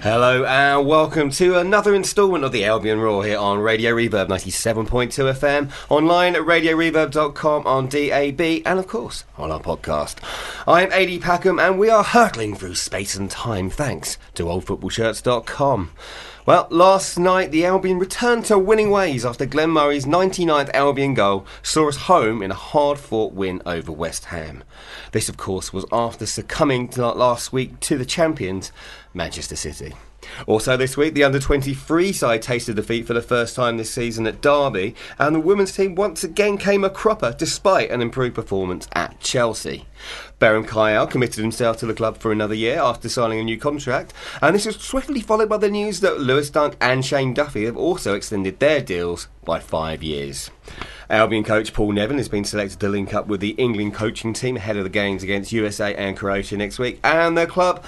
Hello and welcome to another instalment of the Albion Roar here on Radio Reverb 97.2 FM, online at radioreverb.com, on DAB, and of course on our podcast. I'm AD Packham and we are hurtling through space and time thanks to oldfootballshirts.com. Well, last night the Albion returned to winning ways after Glenn Murray's 99th Albion goal saw us home in a hard-fought win over West Ham. This, of course, was after succumbing last week to the champions, Manchester City. Also this week, the under-23 side tasted defeat for the first time this season at Derby, and the women's team once again came a cropper despite an improved performance at Chelsea. Berham Kayal committed himself to the club for another year after signing a new contract, and this was swiftly followed by the news that Lewis Dunk and Shane Duffy have also extended their deals by 5 years. Albion coach Paul Nevin has been selected to link up with the England coaching team ahead of the games against USA and Croatia next week, and their club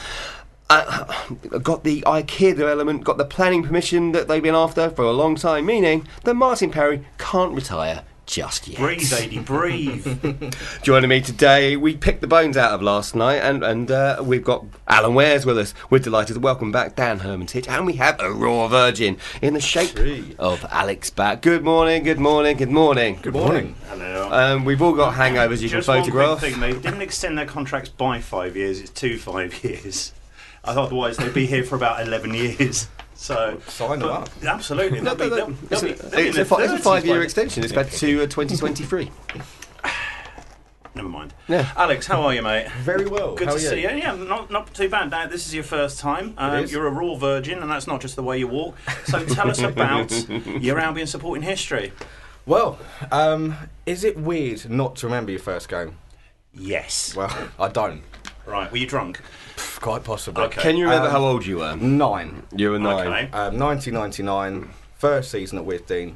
got the IKEA element, got the planning permission that they've been after for a long time, meaning that Martin Parry can't retire just yet. Breathe, AD, breathe. Joining me today, we picked the bones out of last night, and we've got Alan Wares with us. We're delighted to welcome back Dan Hermitage, and we have a raw virgin in the shape of Alex Batt. Good morning, good morning, good morning. Good morning. Hello. We've all got hangovers you can photograph. Just one quick thing, they didn't extend their contracts by 5 years, it's 5 years. Otherwise they'd be here for about 11 years. So sign them up. Absolutely. It's a 5-year extension. It's back to 2023. Never mind. Yeah. Alex, how are you, mate? Very well. Good how to are see you. Yeah, not too bad. Now, this is your first time. You're a raw virgin, and that's not just the way you walk. So tell us about your Albion supporting history. Well, is it weird not to remember your first game? Yes. Well, I don't. Right. Were you drunk? Quite possibly. Okay. Can you remember how old you were? 9. You were 9. Okay. 1999, first season at Withdean.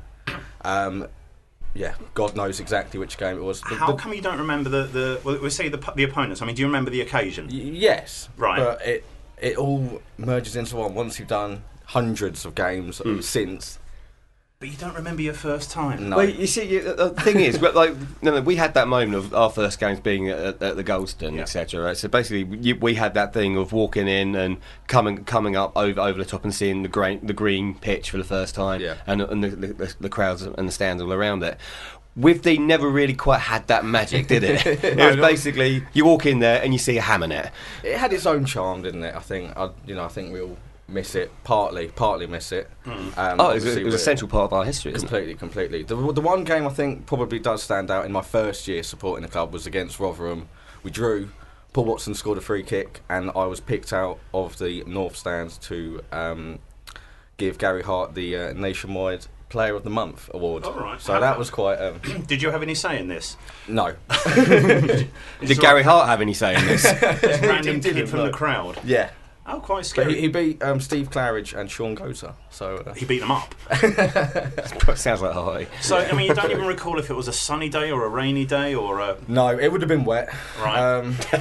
Yeah, God knows exactly which game it was. How come you don't remember the opponents? I mean, do you remember the occasion? Yes. Right. But it all merges into one once you've done hundreds of games since. But you don't remember your first time? No. Well, you see, the thing is, we had that moment of our first games being at the Goldstone, Yeah. etc. Right? So basically, we had that thing of walking in and coming up over the top and seeing the green pitch for the first time, Yeah. and the crowds and the stands all around it. Withdean never really quite had that magic, did it? It was basically you walk in there and you see a hammer net. It had its own charm, didn't it? I think we all miss it, partly miss it. It was a central part of our history, isn't it? Completely. The one game I think probably does stand out in my first year supporting the club was against Rotherham. We drew. Paul Watson scored a free kick, and I was picked out of the North Stands to give Gary Hart the nationwide Player of the Month award. Oh, right. So that was quite. Did you have any say in this? No. Did Gary Hart have any say in this? Just random kid from the crowd. Yeah. Oh, quite But scary. he beat Steve Claridge and Sean Gota. So He beat them up. Sounds like Hardy. So, I mean, you don't even recall if it was a sunny day or a rainy day or a... no, it would have been wet. Right.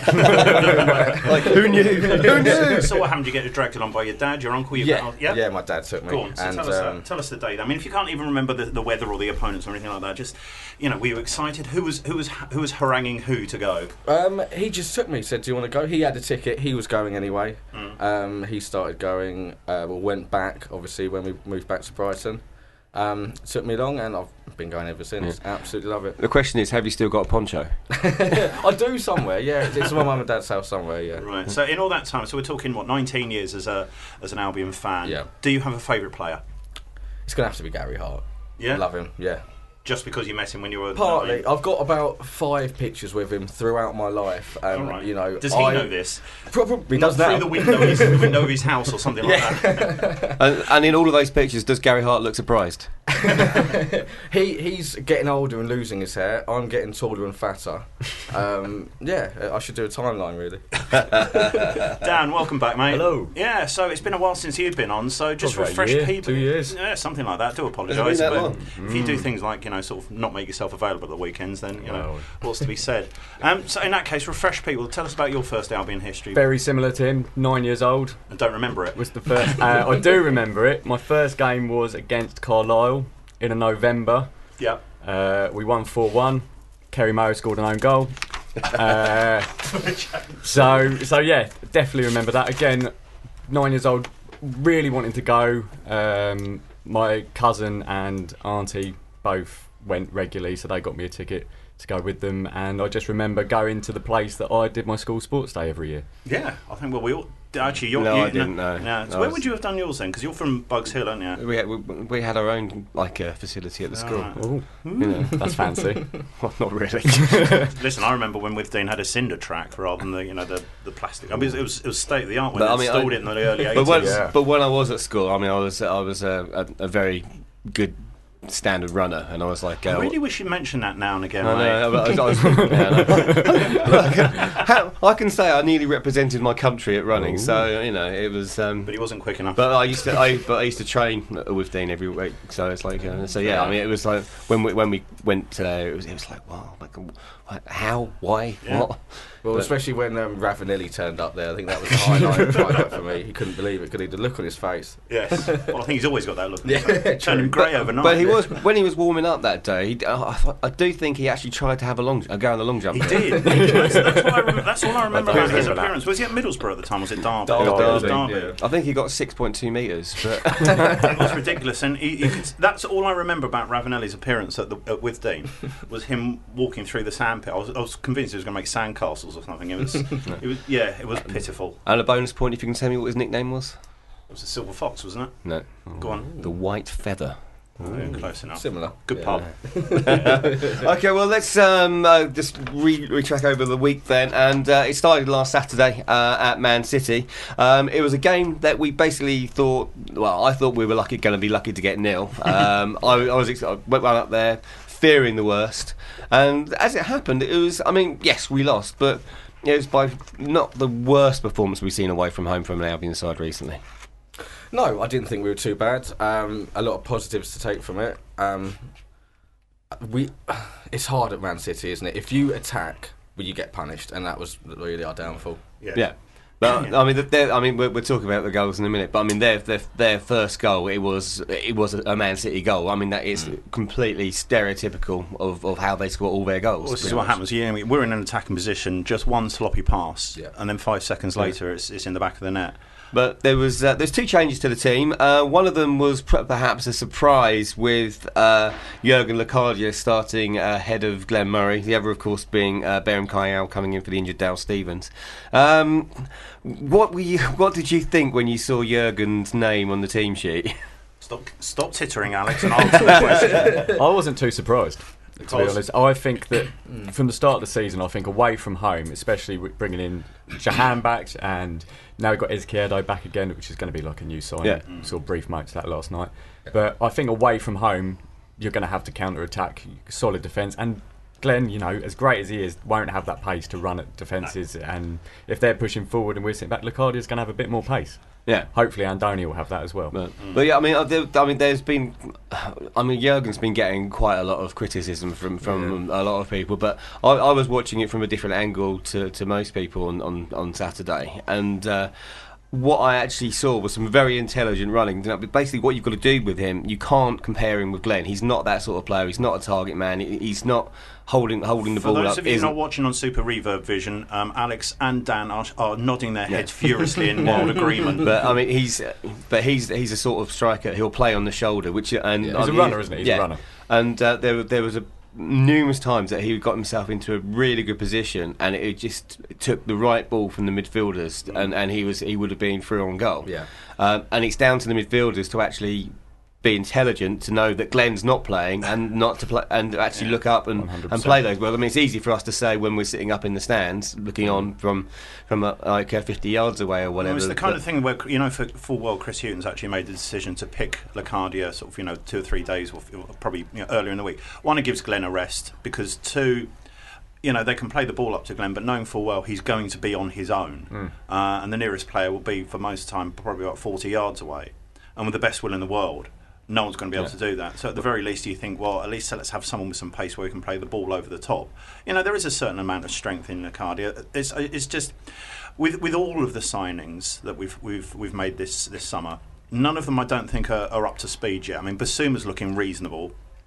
Like, who knew? Who knew? So what happened? You get dragged along by your dad, your uncle, your Yeah, my dad took me. Go on, so and, tell us the date. I mean, if you can't even remember the weather or the opponents or anything like that, just, were you excited? Who was haranguing who to go? he just took me. He said, "Do you want to go?" He had a ticket. He was going anyway. He started going. Went back obviously when we moved back to Brighton. Took me along, and I've been going ever since. Yeah. Absolutely love it. The question is, have you still got a poncho? I do somewhere. Yeah, it's my mum and dad's house somewhere. Yeah. Right. So in all that time, so we're talking 19 years as an Albion fan. Yeah. Do you have a favourite player? It's gonna have to be Gary Hart. Yeah. Love him. Yeah. Just because you met him when you were Partly, 9? I've got about 5 pictures with him throughout my life. All right. Does he I know this? Probably Not does through now. the window of his house or something like that. And in all of those pictures, does Gary Hart look surprised? He's getting older and losing his hair. I'm getting taller and fatter. I should do a timeline really. Dan, welcome back, mate. Hello. Yeah, so it's been a while since you've been on, so just About a refresh year, people. 2 years. Yeah, something like that. Do Has it been apologise. that But long? if you do things like, sort of not make yourself available at the weekends, then, Well. what's to be said. So in that case, refresh people. Tell us about your first Albion history. Very similar to him, 9 years old. And don't remember it. Was the first. I do remember it. My first game was against Carlisle in November. Yeah. We won 4-1. Kerry Moe scored an own goal. So yeah, definitely remember that. Again, 9 years old, really wanting to go. My cousin and auntie both went regularly, so they got me a ticket to go with them, and I just remember going to the place that I did my school sports day every year. Yeah, I think, well, we all... Actually, I didn't know. No. So where would you have done yours then? Because you're from Bugs Hill, aren't you? We had our own facility at the school. Right. Oh, You know. that's fancy. Well, not really. Listen, I remember when Withdean had a cinder track rather than the plastic. I mean, it was state of the art when they installed it in the early 80s. But when I was at school, I mean, I was a very good standard runner, and I was like, I really wish you mentioned that now and again. I can say I nearly represented my country at running. Ooh. So it was. But he wasn't quick enough. But I used to train with Dean every week. So it's like, I mean, it was like when we went it was like, wow, like, how, why, what. Well, especially when Ravanelli turned up there, I think that was the highlight for me. He couldn't believe it. Could he? The look on his face. Yes. Well, I think he's always got that look on his face. Turned him grey overnight. But he was, when he was warming up that day, I do think he actually tried to have go on the long jump. He did. That's all I remember about his appearance. Was he at Middlesbrough at the time? Was it Derby? Derby. Yeah. I think he got 6.2 metres. But it was ridiculous. And that's all I remember about Ravanelli's appearance at Withdean, was him walking through the sandpit. I was convinced he was going to make sandcastles or something. It was pitiful. And a bonus point if you can tell me what his nickname was. It was a silver fox, wasn't it? No. Go on. The White Feather. Close enough. Similar. Good pub. Okay, well, let's just retrack over the week then. And it started last Saturday at Man City. It was a game that we basically thought, I thought we were going to be lucky to get nil. I went up there fearing the worst. And as it happened, it was, I mean, yes, we lost, but it was by not the worst performance we've seen away from home from an Albion side recently. No, I didn't think we were too bad. A lot of positives to take from it. It's hard at Man City, isn't it? If you attack, you get punished, and that was really our downfall. Yeah. But I mean, we're talking about the goals in a minute. But I mean, their first goal, it was a Man City goal. I mean, that is completely stereotypical of how they score all their goals. Well, this is what happens. We're in an attacking position, just one sloppy pass, and then 5 seconds later, it's in the back of the net. But there's 2 changes to the team. One of them was perhaps a surprise with Jurgen Locadia starting ahead of Glenn Murray. The other, of course, being Beram Kayal coming in for the injured Dale Stephens. What did you think when you saw Jurgen's name on the team sheet? Stop tittering, Alex, and answer the question. I wasn't too surprised. To be honest, I think that from the start of the season, I think away from home, especially with bringing in Jahan back, and now we've got Izquierdo back again, which is going to be like a new sign. Yeah. Saw brief notes of that last night. But I think away from home, you're going to have to counter-attack, solid defence, and Glenn, as great as he is, won't have that pace to run at defences, and if they're pushing forward and we're sitting back, Locadia's going to have a bit more pace. Yeah, hopefully Andoni will have that as well. But yeah, there's been, Jurgen's been getting quite a lot of criticism from a lot of people, but I was watching it from a different angle to most people on Saturday, and what I actually saw was some very intelligent running. Basically, what you've got to do with him, you can't compare him with Glenn. He's not that sort of player. He's not a target man. He's not holding the ball up. For those of you not watching on Super Reverb Vision, Alex and Dan are nodding their heads furiously in wild agreement. But I mean, he's a sort of striker. He'll play on the shoulder, he's a runner, isn't he? He's a runner. And there was numerous times that he got himself into a really good position, and it just took the right ball from the midfielders, and he would have been through on goal. Yeah. And it's down to the midfielders to actually be intelligent, to know that Glenn's not playing, and not to play, and actually look up and play those. Well, I mean, it's easy for us to say when we're sitting up in the stands, looking on from 50 yards away or whatever. Well, it's the kind of thing where for full well, Chris Hughton's actually made the decision to pick Locadia sort of 2 or 3 days, or probably earlier in the week. One, it gives Glenn a rest, because 2, they can play the ball up to Glenn, but knowing full well he's going to be on his own, and the nearest player will be for most of the time probably about 40 yards away, and with the best will in the world, no one's going to be able to do that. So at the very least, you think, well, at least let's have someone with some pace where we can play the ball over the top. There is a certain amount of strength in Locadia. It's just with all of the signings that we've made this summer, none of them I don't think are up to speed yet. I mean, Basuma's looking reasonable.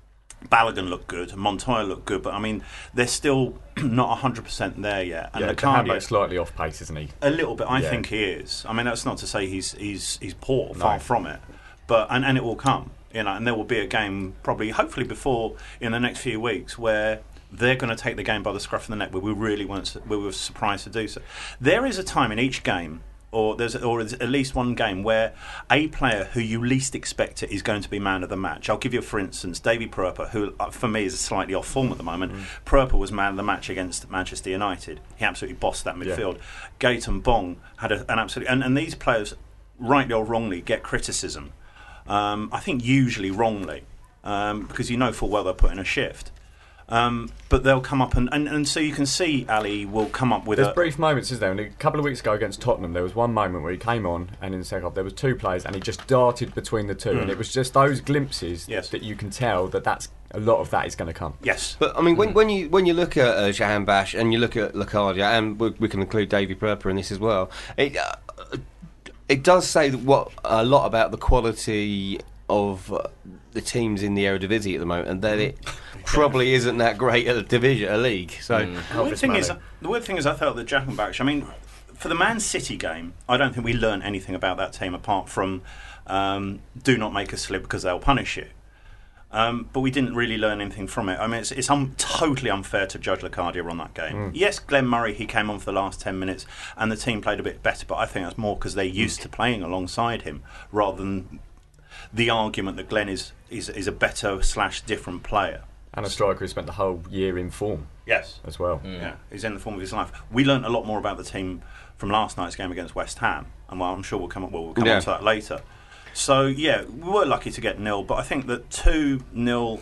Balogun looked good, Montoya looked good, but I mean they're still not 100% there yet. And Jahanbakhsh's slightly off pace, isn't he? A little bit, I think he is. I mean that's not to say he's poor, far from it, but and it will come, and there will be a game probably, hopefully before in the next few weeks where they're going to take the game by the scruff of the neck, where we were surprised to do so. There is a time in each game, or there's at least one game where a player who you least expect it is going to be man of the match. I'll give you, for instance, Davy Pröpper, who for me is slightly off form at the moment. Pröpper was man of the match against Manchester United. He absolutely bossed that midfield. Gaëtan Bong had an absolute... And these players, rightly or wrongly, get criticism. I think usually wrongly, because you know full well they're putting a shift. But they'll come up and so you can see Ali will come up with There's brief moments, isn't there? And a couple of weeks ago against Tottenham, there was one moment where he came on, and in the second half there was two players, and he just darted between the two, and it was just those glimpses that you can tell that's a lot of that is going to come. Yes, but I mean, when you look at Jahanbakhsh and you look at Locadia, and we can include Davy Pröpper in this as well, it does say a lot about the quality of the teams in the Eredivisie at the moment, and that it probably isn't that great at a league. So the weird thing is, I felt that Jahanbakhsh, I mean, for the Man City game, I don't think we learned anything about that team apart from do not make a slip because they'll punish you. But we didn't really learn anything from it. I mean, it's totally unfair to judge Locadia on that game. Yes, Glenn Murray, he came on for the last 10 minutes, and the team played a bit better, but I think that's more because they're used to playing alongside him, rather than the argument that Glenn is a better / different player. And a striker who spent the whole year in form. Yes. As well. Yeah, he's in the form of his life. We learnt a lot more about the team from last night's game against West Ham, and I'm sure we'll come on to that later. So, yeah, we were lucky to get 0, but I think that 2-0,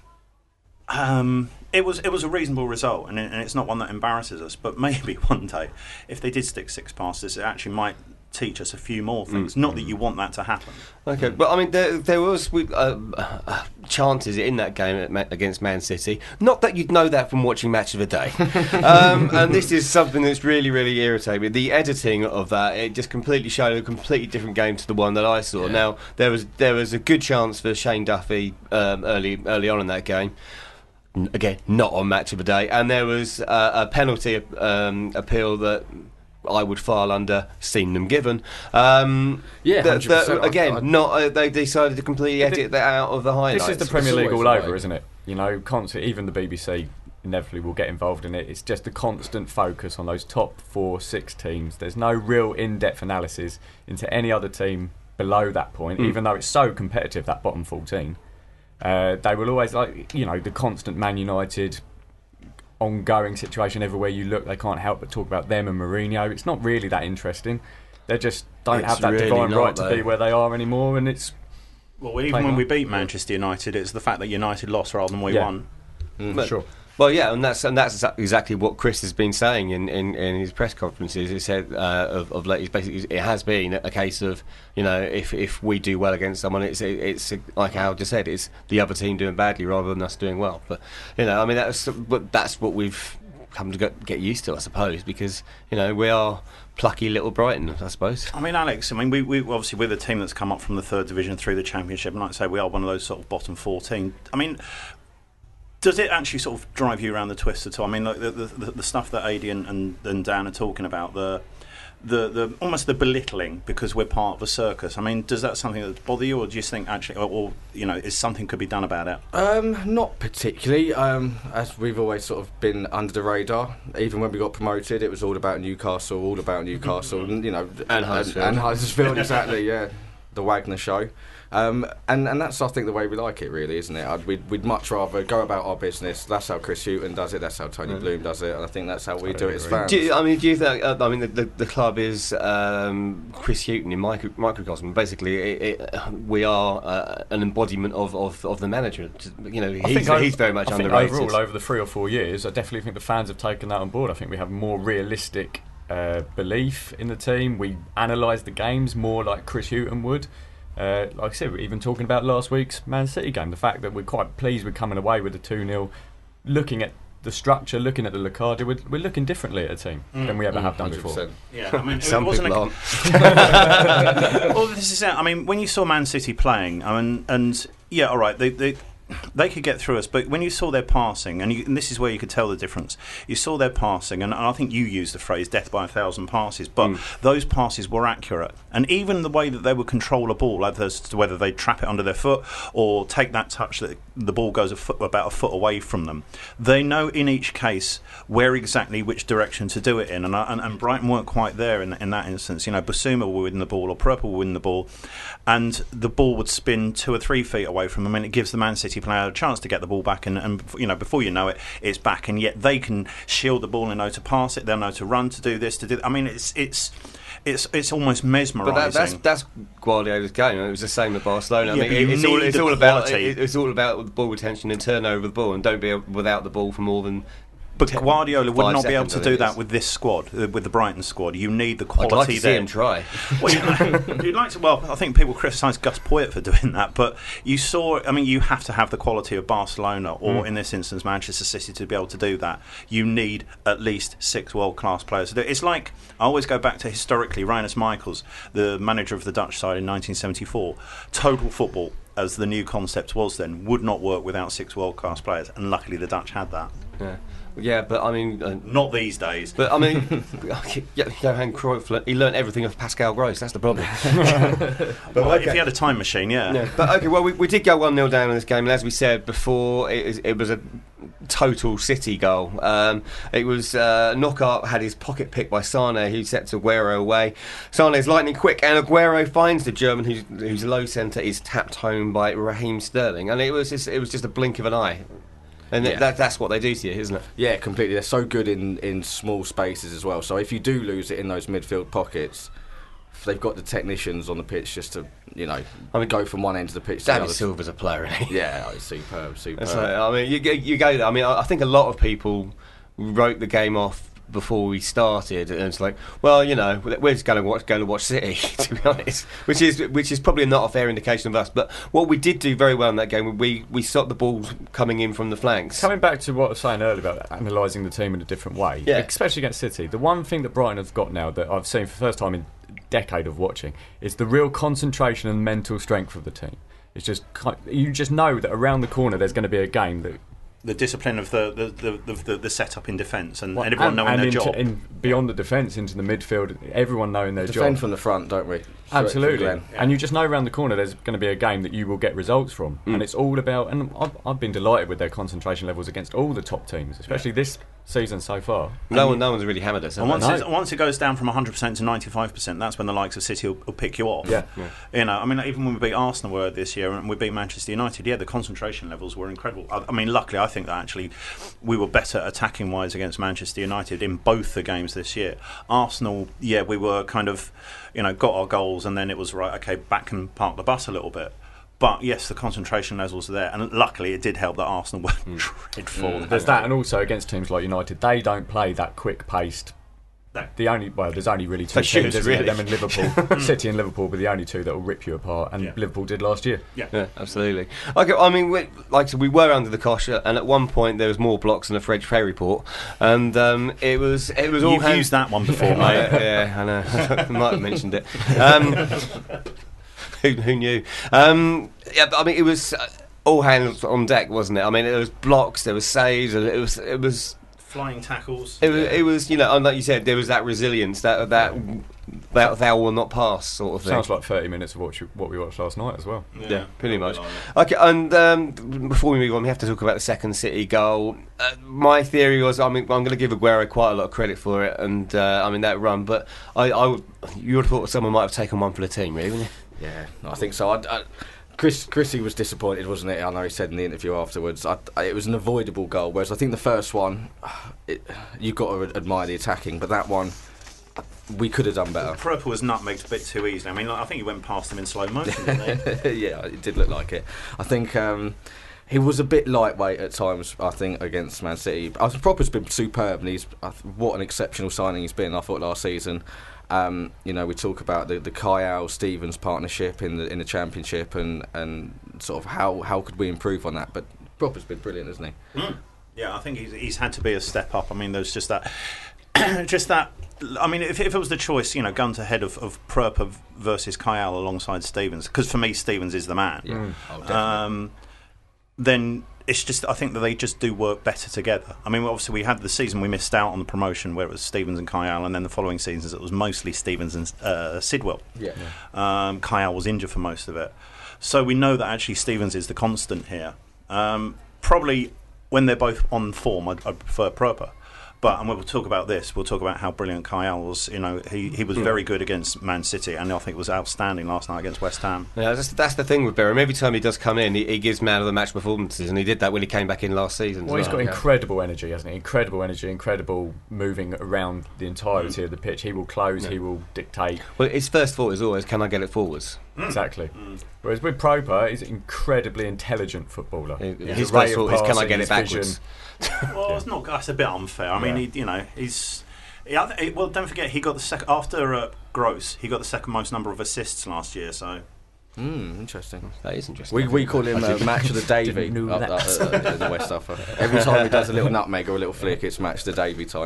it was a reasonable result, and it's not one that embarrasses us, but maybe one day, if they did stick 6 past us, it actually might teach us a few more things. Not that you want that to happen. Okay, but I mean, there was chances in that game against Man City. Not that you'd know that from watching Match of the Day. And this is something that's really, really irritating. The editing of that, it just completely showed a completely different game to the one that I saw. Now, there was a good chance for Shane Duffy early on in that game. Again, not on Match of the Day. And there was a penalty appeal that I would file under seen them given. Again, they decided to completely edit that out of the highlights. This is the Premier League all over, isn't it? You know, even the BBC inevitably will get involved in it. It's just the constant focus on those top 4-6 teams. There's no real in-depth analysis into any other team below that point, even though it's so competitive, that bottom 14. They will always, the constant Man United ongoing situation everywhere you look. They can't help but talk about them and Mourinho. It's not really that interesting. They just don't have that really divine right to be where they are anymore, and it's... Well, even when we beat Manchester United, it's the fact that United lost rather than we won. Sure. Well, yeah, and that's exactly what Chris has been saying in his press conferences. He said of late, basically, it has been a case of, if we do well against someone, it's like Al just said, it's the other team doing badly rather than us doing well. But I mean, that's what we've come to get used to, I suppose, because we are plucky little Brighton, I suppose. I mean, Alex, we obviously we're the team that's come up from the 3rd division through the Championship, and like I say, we are one of those sort of bottom 14. I mean, does it actually sort of drive you around the twist at all? I mean, like the stuff that Adi and Dan are talking about, the almost the belittling because we're part of a circus. I mean, does that something that bother you, or do you think actually, or is something could be done about it? Not particularly. As we've always sort of been under the radar. Even when we got promoted, it was all about Newcastle, and and Huddersfield, exactly. Yeah, the Wagner show. And that's, I think, the way we like it, really, isn't it? We'd much rather go about our business. That's how Chris Hughton does it. That's how Tony Bloom does it. And I think that's how we do it as fans. Do you think? The club is Chris Hughton in microcosm. Basically, we are an embodiment of the manager. He's very much underrated. Overall, over the 3 or 4 years, I definitely think the fans have taken that on board. I think we have more realistic belief in the team. We analyse the games more like Chris Hughton would. Like I said, we're even talking about last week's Man City game, the fact that we're quite pleased with coming away with a 2-0, looking at the structure, looking at the Locadia, we're looking differently at a team than we ever have done 100%. before. Yeah, I mean, some people aren't. Well, this is it. I mean, when you saw Man City playing, all right, they they could get through us, but when you saw their passing, and this is where you could tell the difference, you saw their passing, and I think you used the phrase death by 1,000 passes, but those passes were accurate. And even the way that they would control a ball, as to whether they trap it under their foot or take that touch that the ball goes about a foot away from them, they know in each case where exactly which direction to do it in. And Brighton weren't quite there in that instance. Basuma will win the ball or Pröpel will win the ball, and the ball would spin 2 or 3 feet away from them, and it gives the Man City player a chance to get the ball back, and before you know it, it's back, and yet they can shield the ball and know to pass it, they'll know to run, to do this, to do. I mean, it's almost mesmerising. But that's Guardiola's game. It was the same with Barcelona. Yeah, I mean, it's all about ball retention and turnover of the ball, and don't be without the ball for more than. But Guardiola would not be able to do that with this squad, with the Brighton squad. You need the quality I'd like to there. see him try. Well, you'd like to. Well, I think people criticise Gus Poyet for doing that, but you have to have the quality of Barcelona, or in this instance, Manchester City, to be able to do that. You need at least 6 world-class players to do it. It's like, I always go back to historically, Rinus Michels, the manager of the Dutch side in 1974. Total football, as the new concept was then, would not work without 6 world-class players, and luckily the Dutch had that. Yeah, but I mean... not these days. But I mean, Johan Cruyff, he learnt everything of Pascal Gross, that's the problem. But if he had a time machine, yeah. But okay, well, we did go 1-0 down in this game, and as we said before, it was a total City goal. It was Knockaert had his pocket picked by Sane, who sets Aguero away. Sane is lightning quick, and Aguero finds the German whose low centre is tapped home by Raheem Sterling, and it was just a blink of an eye. And that's what they do to you, isn't it? Yeah, completely. They're so good in small spaces as well. So if you do lose it in those midfield pockets, they've got the technicians on the pitch just to, go from one end of the pitch to the other. David Silva's a player, isn't he? Yeah, superb. You go there. I mean, I think a lot of people wrote the game off before we started, and it's like, well, we're just going to watch City, to be honest, which is probably not a fair indication of us. But what we did do very well in that game, we stopped the balls coming in from the flanks. Coming back to what I was saying earlier about analysing the team in a different way, especially against City, the one thing that Brighton has got now that I've seen for the first time in a decade of watching is the real concentration and mental strength of the team. It's just, you just know that around the corner there's going to be a game that. The discipline of the setup in defence and everyone knowing their job. Beyond the defence into the midfield, everyone knowing their job. Defend from the front, don't we? Absolutely. And you just know around the corner there's going to be a game that you will get results from. And it's all about, and I've been delighted with their concentration levels against all the top teams, especially this season so far. No one's really hammered us. And once it goes down from 100% to 95%, that's when the likes of City will pick you off. Yeah. I mean, even when we beat Arsenal this year and we beat Manchester United, the concentration levels were incredible. I mean, luckily, I think that actually we were better attacking wise against Manchester United in both the games this year. Arsenal, we were kind of, got our goals, and then it was right, okay, back and park the bus a little bit. But yes, the concentration levels are there, and luckily it did help that Arsenal were dreadful. There's that, and also against teams like United, they don't play that quick-paced. There's only really two teams, isn't them and Liverpool. City and Liverpool were the only two that will rip you apart, and Liverpool did last year. Yeah, absolutely. Okay, I mean, like I said, we were under the cosh, and at one point there was more blocks than a French ferry port, and it was all. You've used that one before, mate. Yeah, I know. I might have mentioned it. Who knew? I mean, it was all hands on deck, wasn't it? I mean, there was blocks, there was saves, and it was flying tackles. It was, and like you said, there was that resilience, that thou will not pass sort of thing. Sounds like 30 minutes of what we watched last night as well. Yeah, pretty much. Okay, and before we move on, we have to talk about the second City goal. My theory was, I'm going to give Aguero quite a lot of credit for it, and that run, but you would have thought someone might have taken one for the team, really, wouldn't you? Yeah, I think so. Chrissy was disappointed, wasn't it? I know he said in the interview afterwards. It was an avoidable goal, whereas I think the first one, you've got to admire the attacking, but that one, we could have done better. Pröpel was nutmegged a bit too easily. I mean, I think he went past him in slow motion, didn't he? Yeah, it did look like it. I think he was a bit lightweight at times, I think, against Man City. Pröpel's been superb, and what an exceptional signing he's been, I thought, last season. We talk about the Kyle-Stevens partnership in the Championship and sort of how could we improve on that. But Pröpel's been brilliant, hasn't he? Yeah, I think he's had to be a step up. I mean, there's just that. I mean, if it was the choice, gun to head of Pröpel versus Kyle alongside Stevens, because for me Stevens is the man. Yeah. Oh, definitely. then it's just, I think that they just do work better together. I mean, obviously we had the season we missed out on the promotion where it was Stevens and Kyle, and then the following seasons it was mostly Stevens and Sidwell. Kyle was injured for most of it. So we know that actually Stevens is the constant here. Probably when they're both on form, I prefer Proper. But, and we'll talk about this, we'll talk about how brilliant Kyle was. You know, he was very good against Man City, and I think was outstanding last night against West Ham. Yeah, that's the thing with Berham. Every time he does come in, he gives man of the match performances, and he did that when he came back in last season. Well, he's got incredible energy, hasn't he? Incredible energy, incredible moving around the entirety of the pitch. He will close, he will dictate. Well, his first thought is always, can I get it forwards? Exactly. Whereas with Proper, he's an incredibly intelligent footballer. His first thought is, can I get it backwards? Well, it's not. That's a bit unfair. I mean, well, don't forget he got the second after Gross. He got the second most number of assists last year. So. Interesting. That is interesting. We call him match of the Davy in the West Upper. Every time he does a little nutmeg or a little flick, it's match the Davy time.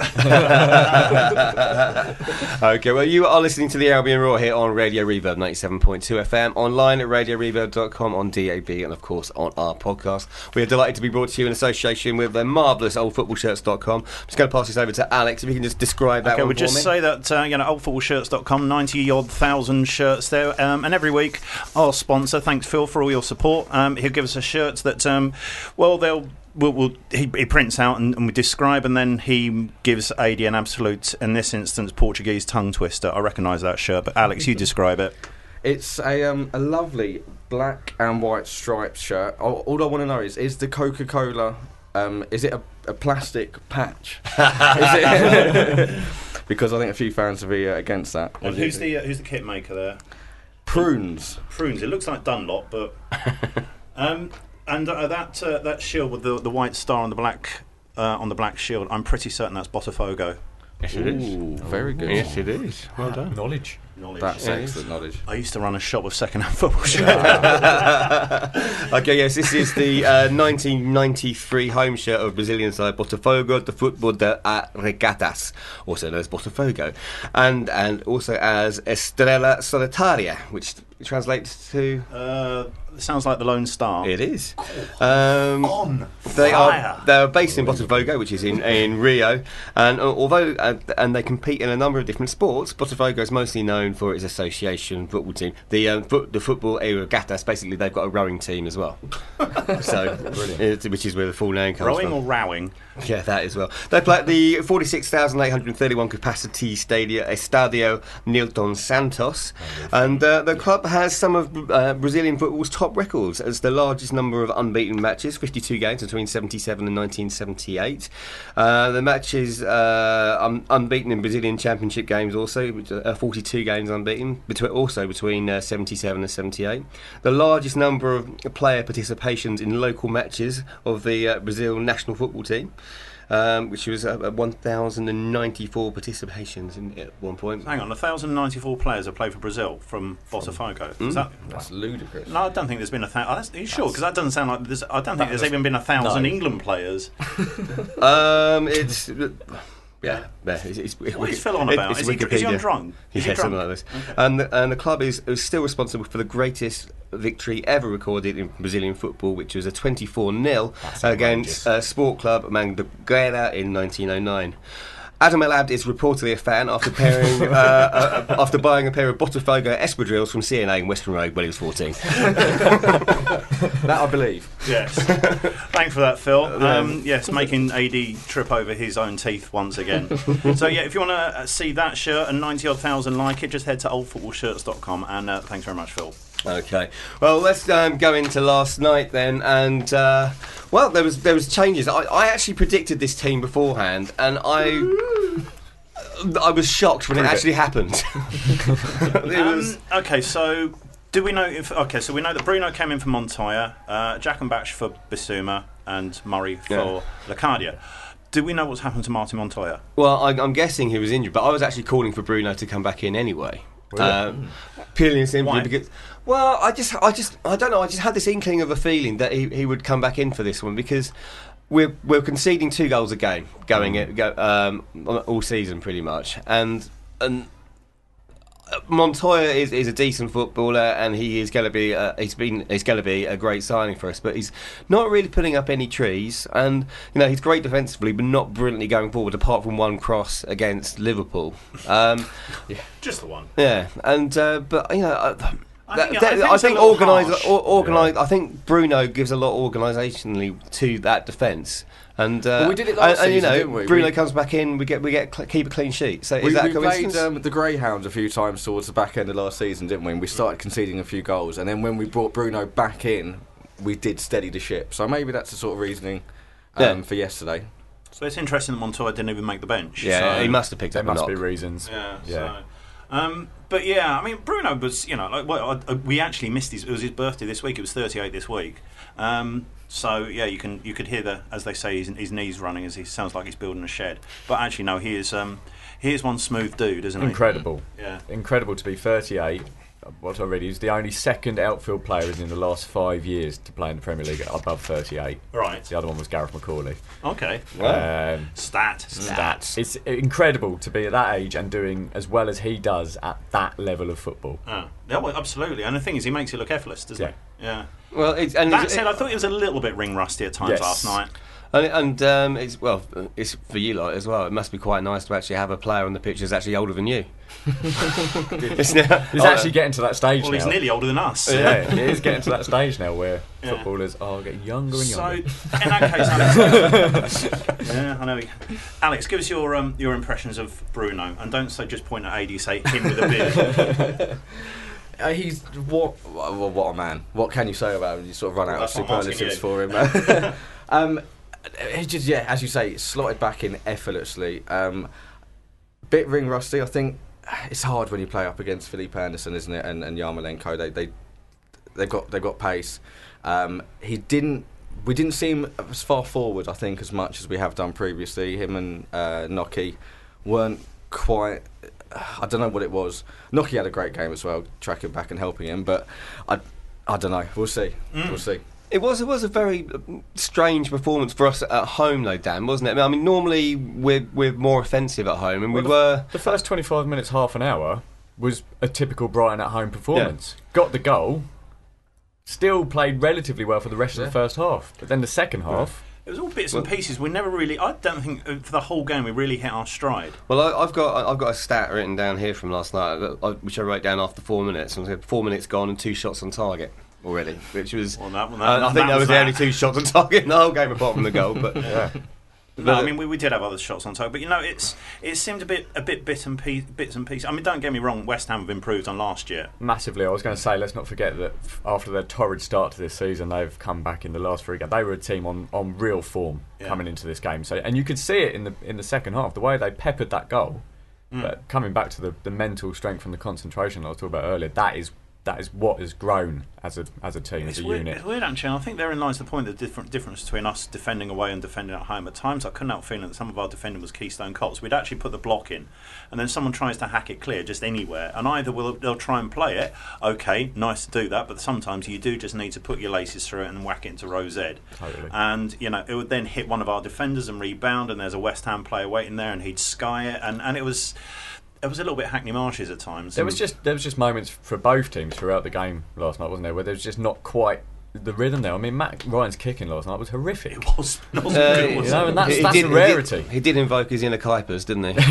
Okay, well, you are listening to the Albion Roar here on Radio Reverb 97.2 FM, online at radioreverb.com, on DAB, and of course on our podcast. We are delighted to be brought to you in association with the marvellous oldfootballshirts.com. I'm just going to pass this over to Alex, if you can just describe that. Okay, we'll just say that oldfootballshirts.com, 90-odd thousand shirts there, and every week our sponsor, thanks Phil for all your support. He'll give us a shirt that, he prints out and we describe, and then he gives AD an absolute, in this instance, Portuguese tongue twister. I recognise that shirt, but Alex, you describe it. It's a lovely black and white striped shirt. All I want to know is the Coca-Cola, is it a plastic patch? Is it? Because I think a few fans will be against that. And who's the kit maker there? Prunes. It looks like Dunlop, but and that shield with the white star on the black shield, I'm pretty certain that's Botafogo. Yes, it is. Very good. Yes, it is. Well done. Knowledge. That's excellent knowledge. I used to run a shop of second-hand football shirts. Okay, yes, this is the 1993 home shirt of Brazilian side Botafogo de Futebol de Regatas, also known as Botafogo, and also as Estrela Solitária, which translates to... sounds like the Lone Star. It is. On they fire. are based in Botafogo, which is in Rio, and although they compete in a number of different sports, Botafogo is mostly known for its association football team. The Futebol e Regatas, basically they've got a rowing team as well. So, which is where the full name comes from. Rowing or rowing? Yeah, that as well. They play at the 46,831 capacity Estadio Nilton Santos, and the club has some of Brazilian football's top records as the largest number of unbeaten matches, 52 games between 77 and 1978. The matches unbeaten in Brazilian Championship games also, 42 games unbeaten, between 77 and 78. The largest number of player participations in local matches of the Brazil national football team, which was 1,094 participations at one point. Hang on, 1,094 players have played for Brazil from Botafogo. That's ludicrous. No, I don't think there's been 1,000. Are you sure? Because that doesn't sound like there's. I don't think there's even been 1,000 England players. It's. Yeah, what is Phil on about? Is he on drunk? Yeah, something like this. Okay. And the club is still responsible for the greatest victory ever recorded in Brazilian football, which was a 24-0 against Sport Club Mangueira in 1909. Adam El Abd is reportedly a fan after buying a pair of Botafogo espadrilles from CNA in Western Road when he was 14. That I believe. Yes. Thanks for that, Phil. Yes, making AD trip over his own teeth once again. So yeah, if you want to see that shirt and 90-odd thousand like it, just head to oldfootballshirts.com, and thanks very much, Phil. Okay, well, let's go into last night then, and there was changes. I actually predicted this team beforehand, and I was shocked when it actually happened. Okay, so do we know if? Okay, so we know that Bruno came in for Montoya, Jakenbach for Bissouma, and Murray for Locadia. Do we know what's happened to Martin Montoya? Well, I'm guessing he was injured, but I was actually calling for Bruno to come back in anyway. Purely and simply because, well, I don't know. I just had this inkling of a feeling that he would come back in for this one because we're conceding 2 goals a game all season pretty much, and Montoya is a decent footballer, and he is going to be he's going to be a great signing for us. But he's not really putting up any trees, and he's great defensively, but not brilliantly going forward. Apart from one cross against Liverpool, just the one. Yeah, and but I think organised. I think Bruno gives a lot organisationally to that defence. And we did it last season, didn't we? Bruno comes back in. We keep a clean sheet. So is that a coincidence? We played the Greyhounds a few times towards the back end of last season, didn't we? And we started conceding a few goals, and then when we brought Bruno back in, we did steady the ship. So maybe that's the sort of reasoning for yesterday. So it's interesting that Montoya didn't even make the bench. Yeah, so he must have picked up a knock. There must be reasons. Yeah. Yeah. So, but yeah, I mean, Bruno was, we actually missed it was his birthday this week. It was 38 this week. So yeah, you could hear as they say, his knees running as he sounds like he's building a shed. But actually, no, he is one smooth dude, isn't he? Incredible. Yeah. Incredible to be 38. What I read, he was the only second outfield player in the last 5 years to play in the Premier League above 38. Right. The other one was Gareth McCauley. Okay. Stats. It's incredible to be at that age and doing as well as he does at that level of football. Yeah, well, absolutely. And the thing is, he makes it look effortless, doesn't he? Yeah. Well, that said, I thought he was a little bit ring rusty at times last night. And it's for you lot as well. It must be quite nice to actually have a player on the pitch who's actually older than you. He's actually getting to that stage now. Well, he's nearly older than us. Yeah, he is getting to that stage now where footballers are getting younger and younger. So, in that case, Alex, yeah, I know. Alex, give us your impressions of Bruno, and don't just point at AD, say him with a beard. He's what a man. What can you say about him? You sort of run out of superlatives for him. He just, as you say, slotted back in effortlessly. Bit ring rusty. I think it's hard when you play up against Felipe Anderson, isn't it? And Yarmolenko. They've got pace. We didn't see him as far forward, I think, as much as we have done previously. Him and Noki weren't quite. I don't know what it was. Noki had a great game as well, tracking back and helping him. But I don't know. We'll see. We'll see. It was a very strange performance for us at home, though, Dan, wasn't it? I mean, normally we're more offensive at home, and the first 25 minutes, half an hour was a typical Brighton at home performance. Yeah. Got the goal, still played relatively well for the rest of the first half, but then the second half. It was all bits and pieces. We never really. I don't think for the whole game we really hit our stride. Well, I've got a stat written down here from last night, which I wrote down after 4 minutes. And 4 minutes gone and 2 shots on target already, which was. Well, I think that was the only 2 shots on target in the whole game apart from the goal. But yeah. No, I mean we did have other shots on target, but it seemed a bit bits and pieces. I mean, don't get me wrong, West Ham have improved on last year massively. I was going to say, let's not forget that after their torrid start to this season, they've come back in the last 3 games. They were a team on real form coming into this game. So, and you could see it in the second half, the way they peppered that goal. But coming back to the mental strength and the concentration I was talking about earlier, that is what has grown as a team, as a unit. It's weird, actually. I think therein lies the point, the difference between us defending away and defending at home. At times, I couldn't help feeling that some of our defending was Keystone Cops. We'd actually put the block in, and then someone tries to hack it clear just anywhere, and either they'll try and play it. Okay, nice to do that, but sometimes you do just need to put your laces through it and whack it into row Z. Totally. And it would then hit one of our defenders and rebound, and there's a West Ham player waiting there, and he'd sky it, and it was. It was a little bit Hackney Marshes at times. There was just moments for both teams throughout the game last night, wasn't there, where there was just not quite the rhythm there. I mean, Matt Ryan's kicking last night was horrific. It was good, wasn't it? And that's a rarity. He did invoke his inner Kuipers, didn't he?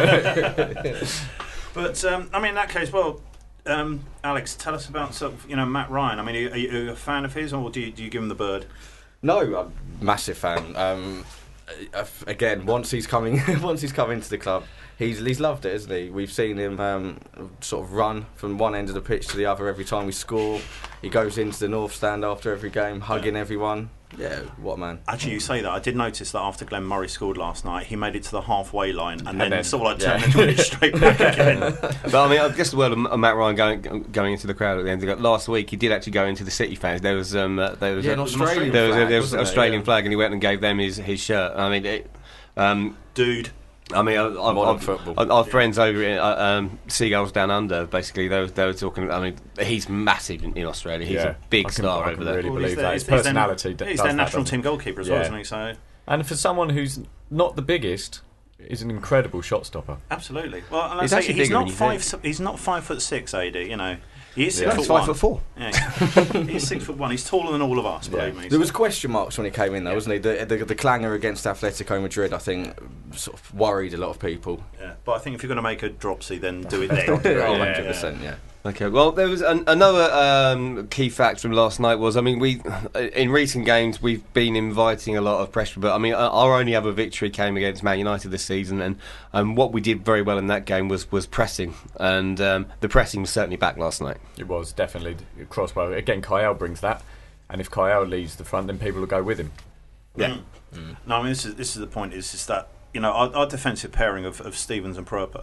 But I mean, in that case, well, Alex, tell us about Matt Ryan. I mean, are you a fan of his, or do you give him the bird? No, I'm a massive fan. Again, once he's come into the club, he's loved it, isn't he? We've seen him sort of run from one end of the pitch to the other every time we score. He goes into the North Stand after every game, hugging everyone. Yeah, what a man. Actually, you say that. I did notice that after Glenn Murray scored last night, he made it to the halfway line and then sort of turned and went straight back again. But I mean, I guess the word of Matt Ryan going into the crowd at the end. Last week, he did actually go into the City fans. There was an Australian flag, and he went and gave them his shirt. I mean, dude. I mean, our friends over in Seagulls Down Under, basically, they were talking. I mean, he's massive in Australia. He's a big star over there. I really believe that. His personality. He's their national team goalkeeper as well, isn't he? So, and for someone who's not the biggest, is an incredible shot stopper. Absolutely. Well, and He's let's say actually he's bigger not than you five. He's not 5'6", AD. You know, he is Yeah. 6'1". He's 5'4". Yeah, he's 6'1". He's taller than all of us. Believe me. There was question marks when he came in, though, wasn't he? The clanger against Atletico Madrid, I think, sort of worried a lot of people. Yeah, but I think if you're going to make a dropsy, then do it there. 100%, yeah. Okay, well, there was another key fact from last night was, I mean, in recent games we've been inviting a lot of pressure, but I mean, our only other victory came against Man United this season, and what we did very well in that game was pressing, and the pressing was certainly back last night. It was definitely Crossbow. Again, Kyle brings that, and if Kyle leads the front, then people will go with him. Yeah. No, I mean, this is the point. Is just that, you know, our defensive pairing of Stevens and Proper.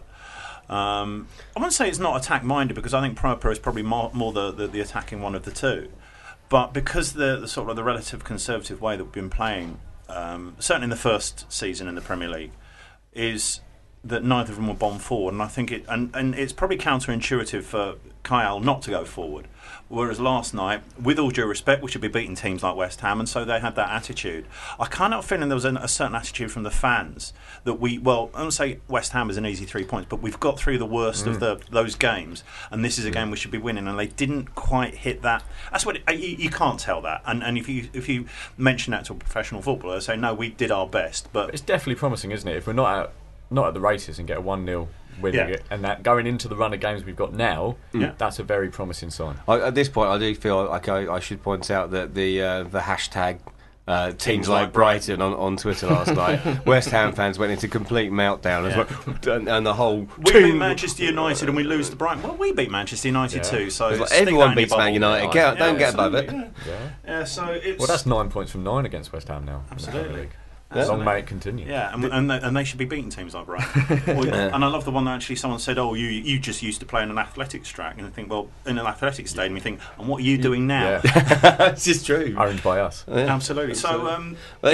I wouldn't say it's not attack minded, because I think Proper is probably more the attacking one of the two, but because the sort of the relative conservative way that we've been playing, certainly in the first season in the Premier League, is that neither of them will bomb forward, and I think and it's probably counterintuitive for Kyle not to go forward. Whereas last night, with all due respect, we should be beating teams like West Ham, and so they had that attitude. I kind of feeling there was a certain attitude from the fans that I don't say West Ham is an easy 3 points, but we've got through the worst of those games, and this is a game we should be winning, and they didn't quite hit that. That's what you can't tell that, and if you mention that to a professional footballer, they say no, we did our best, but it's definitely promising, isn't it? If we're not at the races and get a 1-0 win, and that going into the run of games we've got now, that's a very promising sign. At this point, I do feel like I should point out that the hashtag teams like Brighton on Twitter last night, West Ham fans went into complete meltdown as well, and the whole we beat Manchester United and we lose to Brighton. Well, we beat Manchester United too, so like everyone beats Man United. Don't get above it. Yeah, so it's well, that's 9 points from 9 against West Ham now. Absolutely. Long may it continue. Yeah, and they should be beating teams like Brighton. And I love the one that actually someone said, "Oh, you just used to play in an athletics track," and I think, well, in an athletics stadium, you think, "And what are you doing now?" It's just true. Owned by us. Absolutely. So,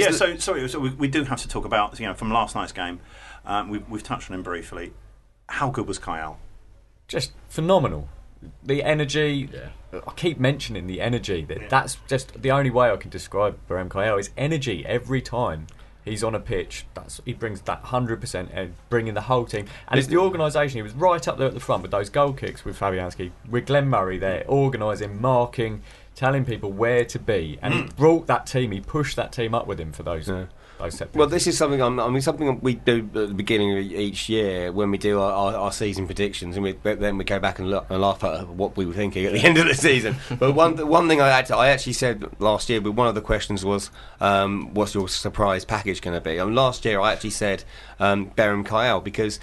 so we do have to talk about, you know, from last night's game. We've touched on him briefly. How good was Kyle? Just phenomenal. The energy. I keep mentioning the energy. That's just the only way I can describe Beram Kyle is energy every time he's on a pitch. He brings that 100% and bringing the whole team. And it's the organisation. He was right up there at the front with those goal kicks with Fabianski, with Glenn Murray there, organising, marking, telling people where to be. And he brought that team. He pushed that team up with him for those. Well, this is something something we do at the beginning of each year when we do our season predictions, and then we go back and laugh at what we were thinking at the end of the season. But one thing I actually said last year, but one of the questions was, what's your surprise package going to be? And last year I actually said Beram Kyle, because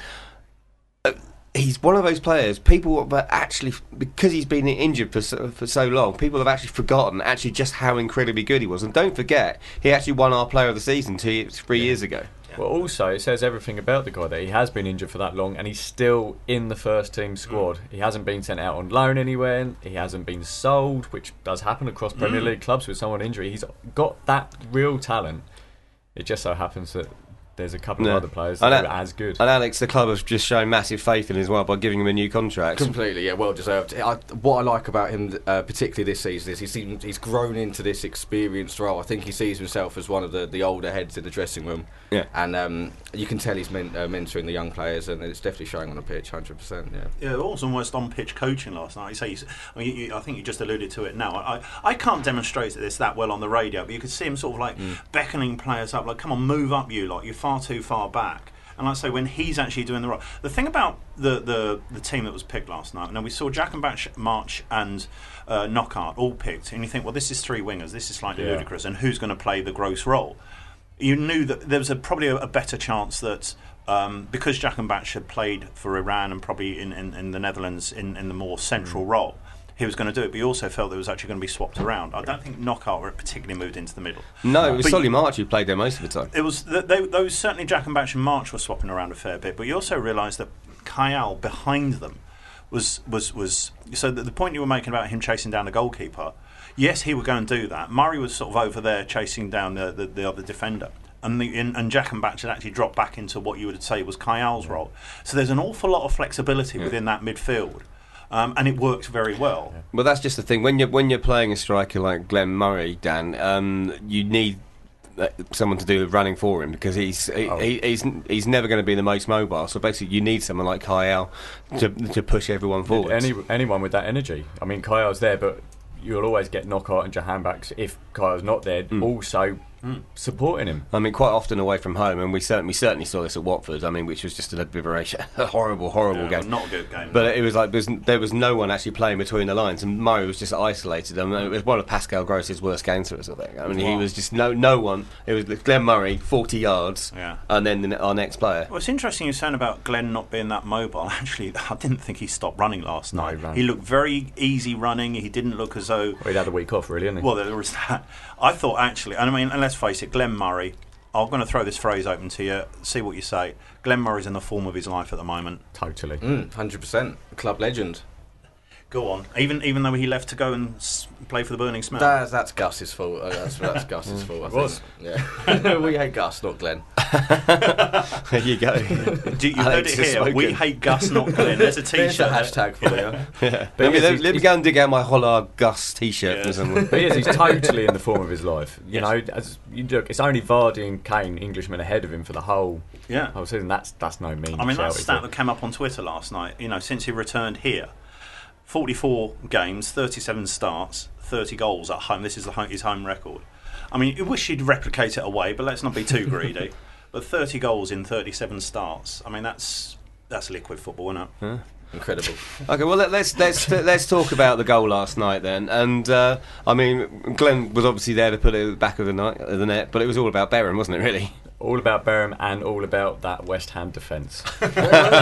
he's one of those players, people have actually, because he's been injured for so long, people have actually forgotten actually just how incredibly good he was. And don't forget, he actually won our Player of the Season 3 years ago. Well, also, it says everything about the guy that he has been injured for that long, and he's still in the first team squad. He hasn't been sent out on loan anywhere. He hasn't been sold, which does happen across Premier League clubs with someone injury. He's got that real talent. It just so happens that there's a couple of other players that are as good. And Alex, the club has just shown massive faith in him as well by giving him a new contract. Completely, yeah, well deserved. What I like about him, particularly this season, is he's grown into this experienced role. I think he sees himself as one of the older heads in the dressing room. Yeah. And you can tell he's mentoring the young players, and it's definitely showing on the pitch, 100%. Yeah. Yeah, it was almost on-pitch coaching last night. I think you just alluded to it now. I can't demonstrate this that well on the radio, but you could see him sort of like beckoning players up, like, come on, move up, you lot. You're far too far back. And like I say, when he's actually doing the role. The thing about the team that was picked last night, now we saw Jackenbach, March and Knockaert all picked, and you think, well, this is three wingers, this is slightly ludicrous, and who's going to play the gross role? You knew that there was probably a better chance that because Jackenbach had played for Iran and probably in the Netherlands in the more central role, he was going to do it, but he also felt that it was actually going to be swapped around. I don't think Knockaert particularly moved into the middle. No, it was Solly March who played there most of the time. It was those certainly Jackenbach and March were swapping around a fair bit, but you also realised that Kyle behind them was so that the point you were making about him chasing down the goalkeeper, yes, he would go and do that. Murray was sort of over there chasing down the other defender. And Jackenbach had actually dropped back into what you would say was Kyle's role. So there's an awful lot of flexibility within that midfield. And it works very well. Well, that's just the thing. When you're playing a striker like Glenn Murray, Dan, you need someone to do the running for him because he's never going to be the most mobile. So basically, you need someone like Kyle to push everyone forward. Anyone with that energy. I mean, Kyle's there, but you'll always get Knockaert and Jahanbach if Kyle's not there. Also supporting him. I mean, quite often away from home, and we certainly saw this at Watford. I mean, which was just a horrible game. Not a good game. But it was like there was no one actually playing between the lines, and Murray was just isolated. I mean, it was one of Pascal Gross's worst games for us, I think. I mean, he was just no one. It was Glenn Murray, 40 yards, and then our next player. Well, it's interesting you're saying about Glenn not being that mobile. Actually, I didn't think he stopped running last night. He looked very easy running. He didn't look as though... Well, he'd had a week off, really, hadn't he? Well, there was that. I thought, actually, and I mean, and let's face it, Glenn Murray, I'm going to throw this phrase open to you, see what you say. Glenn Murray's in the form of his life at the moment. Totally. 100%. Club legend. Go on. Even though he left to go and play for the Burning Smell. That's Gus's fault. That's Gus's fault, I think. Yeah. We hate Gus, not Glenn. There you go. You heard it here. We hate Gus, not Glenn. There's a T-shirt. There's a hashtag for you. Yeah. Let me go and dig out my Hollard Gus T-shirt. Yes. But he's totally in the form of his life. You know, as you look, it's only Vardy and Kane, Englishmen, ahead of him for the whole season. That's no mean. I mean, that stat that came up on Twitter last night. You know, since he returned here, 44 games, 37 starts, 30 goals at home. This is his home record. I mean, I wish he'd replicate it away, but let's not be too greedy. But 30 goals in 37 starts. I mean, that's liquid football, isn't it? Huh? Incredible. Okay, well let's talk about the goal last night then. And I mean, Glenn was obviously there to put it at the back of the net, but it was all about Berham, wasn't it? Really. All about Berham and all about that West Ham defence. Go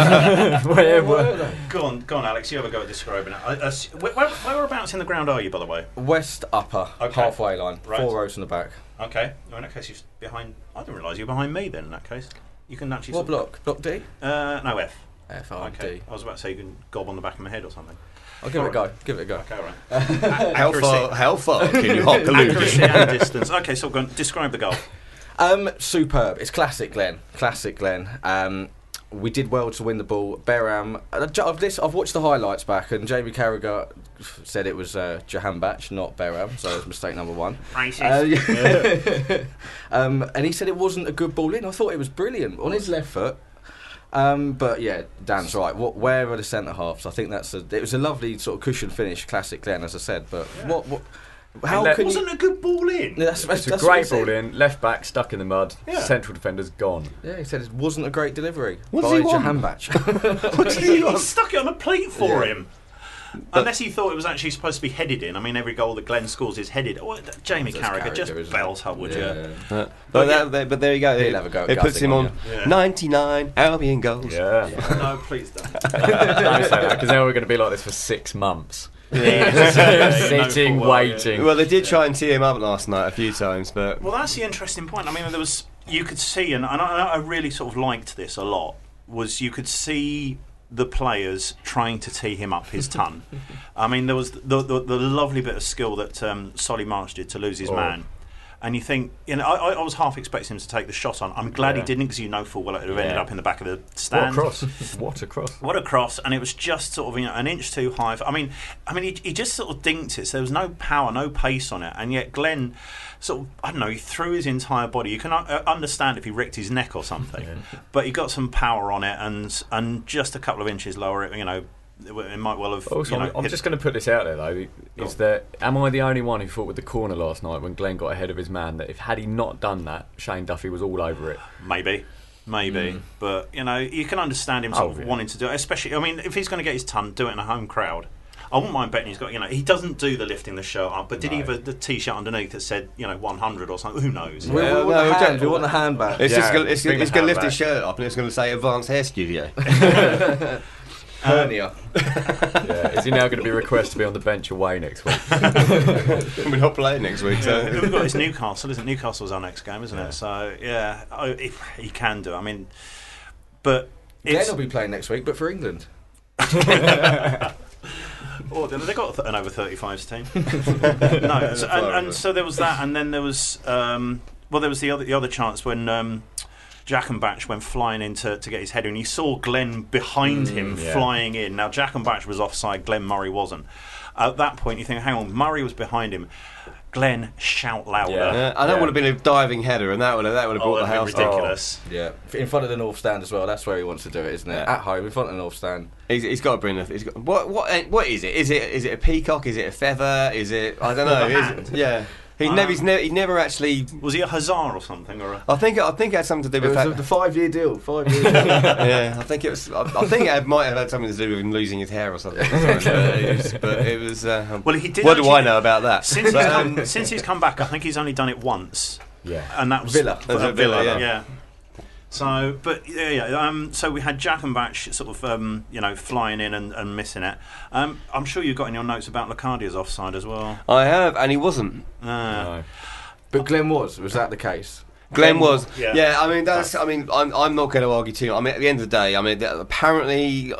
on, Alex. You have a go at describing it. Whereabouts in the ground are you, by the way? West upper, halfway line, right. 4 rows in the back. Okay. Well, in that case, you're behind. I didn't realise you were behind me. Then, in that case, you can actually. What block? Block D? No, F. F. Okay. D. I was about to say you can gob on the back of my head or something. I'll give it a go. Give it a go. Okay, right. How far can you hop the accuracy and distance. Okay, so go on, describe the goal. Superb. It's classic Glenn. Classic Glenn. We did well to win the ball. Berham. I've watched the highlights back, and Jamie Carragher said it was Jahanbach, not Berham, so it was mistake number 1. And he said it wasn't a good ball in. I thought it was brilliant on his left foot. But yeah, Dan's right. Where are the centre halves? I think it was a lovely sort of cushion finish, classic Glenn, as I said. But what? How it wasn't a good ball in. That's a great ball in. Left back stuck in the mud. Yeah. Central defender's gone. Yeah, he said it wasn't a great delivery by Jahanbach. What did he stuck it on a plate for him? Unless he thought it was actually supposed to be headed in. I mean, every goal that Glenn scores is headed. Oh, Jamie Carragher just bells her, would you? But there you go. It puts him on 99 Albion goals. Yeah. No, please don't. Don't say that, because now we're going to be like this for 6 months. Sitting, waiting. Well, they did try and tee him up last night a few times, but that's the interesting point. I mean, you could see, and I really sort of liked this a lot. Was you could see the players trying to tee him up his ton. I mean, there was the lovely bit of skill that Solly March did to lose his man. And you think, I was half expecting him to take the shot on. I'm glad he didn't, because you know full well it would have ended up in the back of the stand. What a cross! What a cross! And it was just sort of an inch too high. I mean, he just sort of dinked it. So there was no power, no pace on it. And yet Glenn, sort of, I don't know, he threw his entire body. You can understand if he ripped his neck or something, but he got some power on it, and just a couple of inches lower, it might well have. Also, I'm just going to put this out there though: is that am I the only one who thought with the corner last night when Glenn got ahead of his man that had he not done that, Shane Duffy was all over it? Maybe. But you can understand him sort of wanting to do it, especially. I mean, if he's going to get his ton, do it in a home crowd. I wouldn't mind betting he's got. He doesn't do the lifting the shirt up, but did he have the T-shirt underneath that said 100 or something? Who knows? We want the hand back. It's going to lift his shirt up and it's going to say Advanced Hair Studio. Hernia. Is he now going to be requested to be on the bench away next week? We're not playing next week, so we've got this Newcastle, isn't it? Newcastle's our next game, isn't it? So if he can do it. I mean, but Glenn will be playing next week, but for England. Well, they got an over 35s team. No, so there was that, and then there was there was the other chance when Jackenbach went flying in to get his header, and he saw Glenn behind him flying in. Now, Jackenbach was offside, Glenn Murray wasn't. At that point, you think, hang on, Murray was behind him. Glenn, shout louder. Yeah. And that would have been a diving header, and that would have brought the house down. Ridiculous. Yeah, in front of the North Stand as well. That's where he wants to do it, isn't it? Yeah. At home, in front of the North Stand. He's got to bring what is it? Is it a peacock? Is it a feather? Is it? I don't know. Yeah. He never actually. Was he a hussar or something? I think it had something to do with the 5-year deal. 5 years. Yeah, I think it was. I think it might have had something to do with him losing his hair or something. But it was. Well, he did. What do I know about that? Since he's come back, I think he's only done it once. Yeah, and that was Villa. Villa, yeah. So, but so we had Jackenbach sort of, flying in and missing it. I'm sure you've got in your notes about Locardia's offside as well. I have, and he wasn't. no. But Glenn was. Was that the case? Glenn was. Yeah. Yeah, I mean I'm not going to argue too. I mean, at the end of the day, apparently.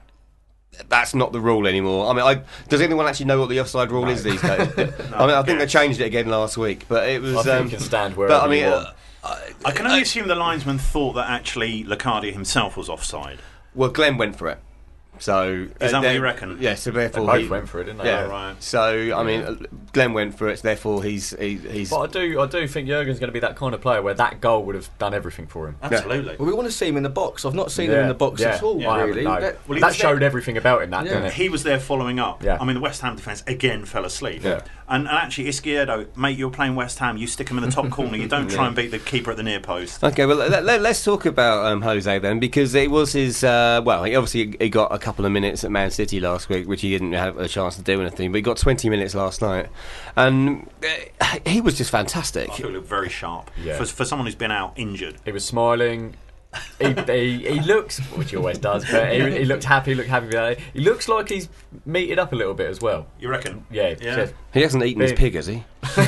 That's not the rule anymore. I mean, does anyone actually know what the offside rule is these days? I think they changed it again last week, but it was. I think you can stand wherever you want. I can only assume the linesman thought that actually Locardia himself was offside. Well, Glenn went for it. So is that what you reckon? Yeah. So They therefore both went for it, didn't they? Yeah. Right. So I mean, Glenn went for it. Therefore, he's. But I do think Jurgen's going to be that kind of player where that goal would have done everything for him. Absolutely. Well, we want to see him in the box. I've not seen him in the box at all, really. No. Well, that showed everything about him, didn't it? He was there following up. Yeah. I mean, the West Ham defence again fell asleep. Yeah. And actually, Izquierdo, mate, you're playing West Ham. You stick him in the top corner. You don't try and beat the keeper at the near post. Okay, well, let's talk about Jose then, because it was his. He got a couple of minutes at Man City last week, which he didn't have a chance to do anything. But he got 20 minutes last night, and he was just fantastic. I thought he looked very sharp for someone who's been out injured. He was smiling. He looks, which he always does, but he looked happy. He looks like he's meated up a little bit as well. You reckon? Yeah. Yeah. He hasn't eaten his pig, has he?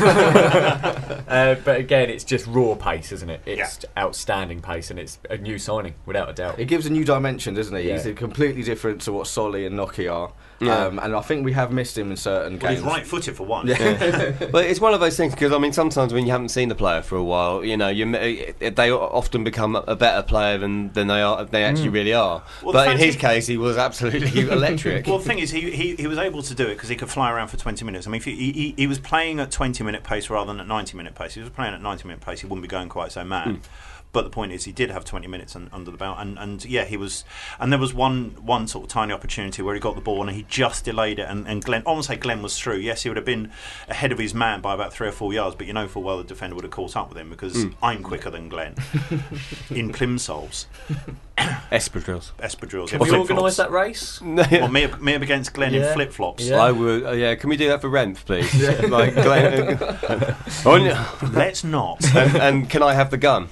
But again, it's just raw pace, isn't it? It's outstanding pace, and it's a new signing, without a doubt. It gives a new dimension, doesn't it? Yeah. He's completely different to what Solly and Noki are. Yeah. And I think we have missed him in certain Well, games. he's right-footed for one. But it's one of those things, because I mean, sometimes when you haven't seen the player for a while, they often become a better player than they actually really are. Well, but in his case, he was absolutely electric. Well, the thing is, he was able to do it because he could fly around for 20 minutes. I mean, if he was playing at 20-minute pace rather than at 90-minute pace. If he was playing at 90-minute pace, he wouldn't be going quite so mad. But the point is, he did have 20 minutes under the belt, and he was. And there was one sort of tiny opportunity where he got the ball and he just delayed it. And Glenn, I won't say Glenn was through. Yes, he would have been ahead of his man by about 3 or 4 yards, but you know full well the defender would have caught up with him because I'm quicker than Glenn in Plimsolls. Espadrilles. Have you organised that race? Well, me up against Glenn in flip flops. Yeah. I would. Can we do that for Renf, please? Like Glenn. Let's not. And can I have the gun?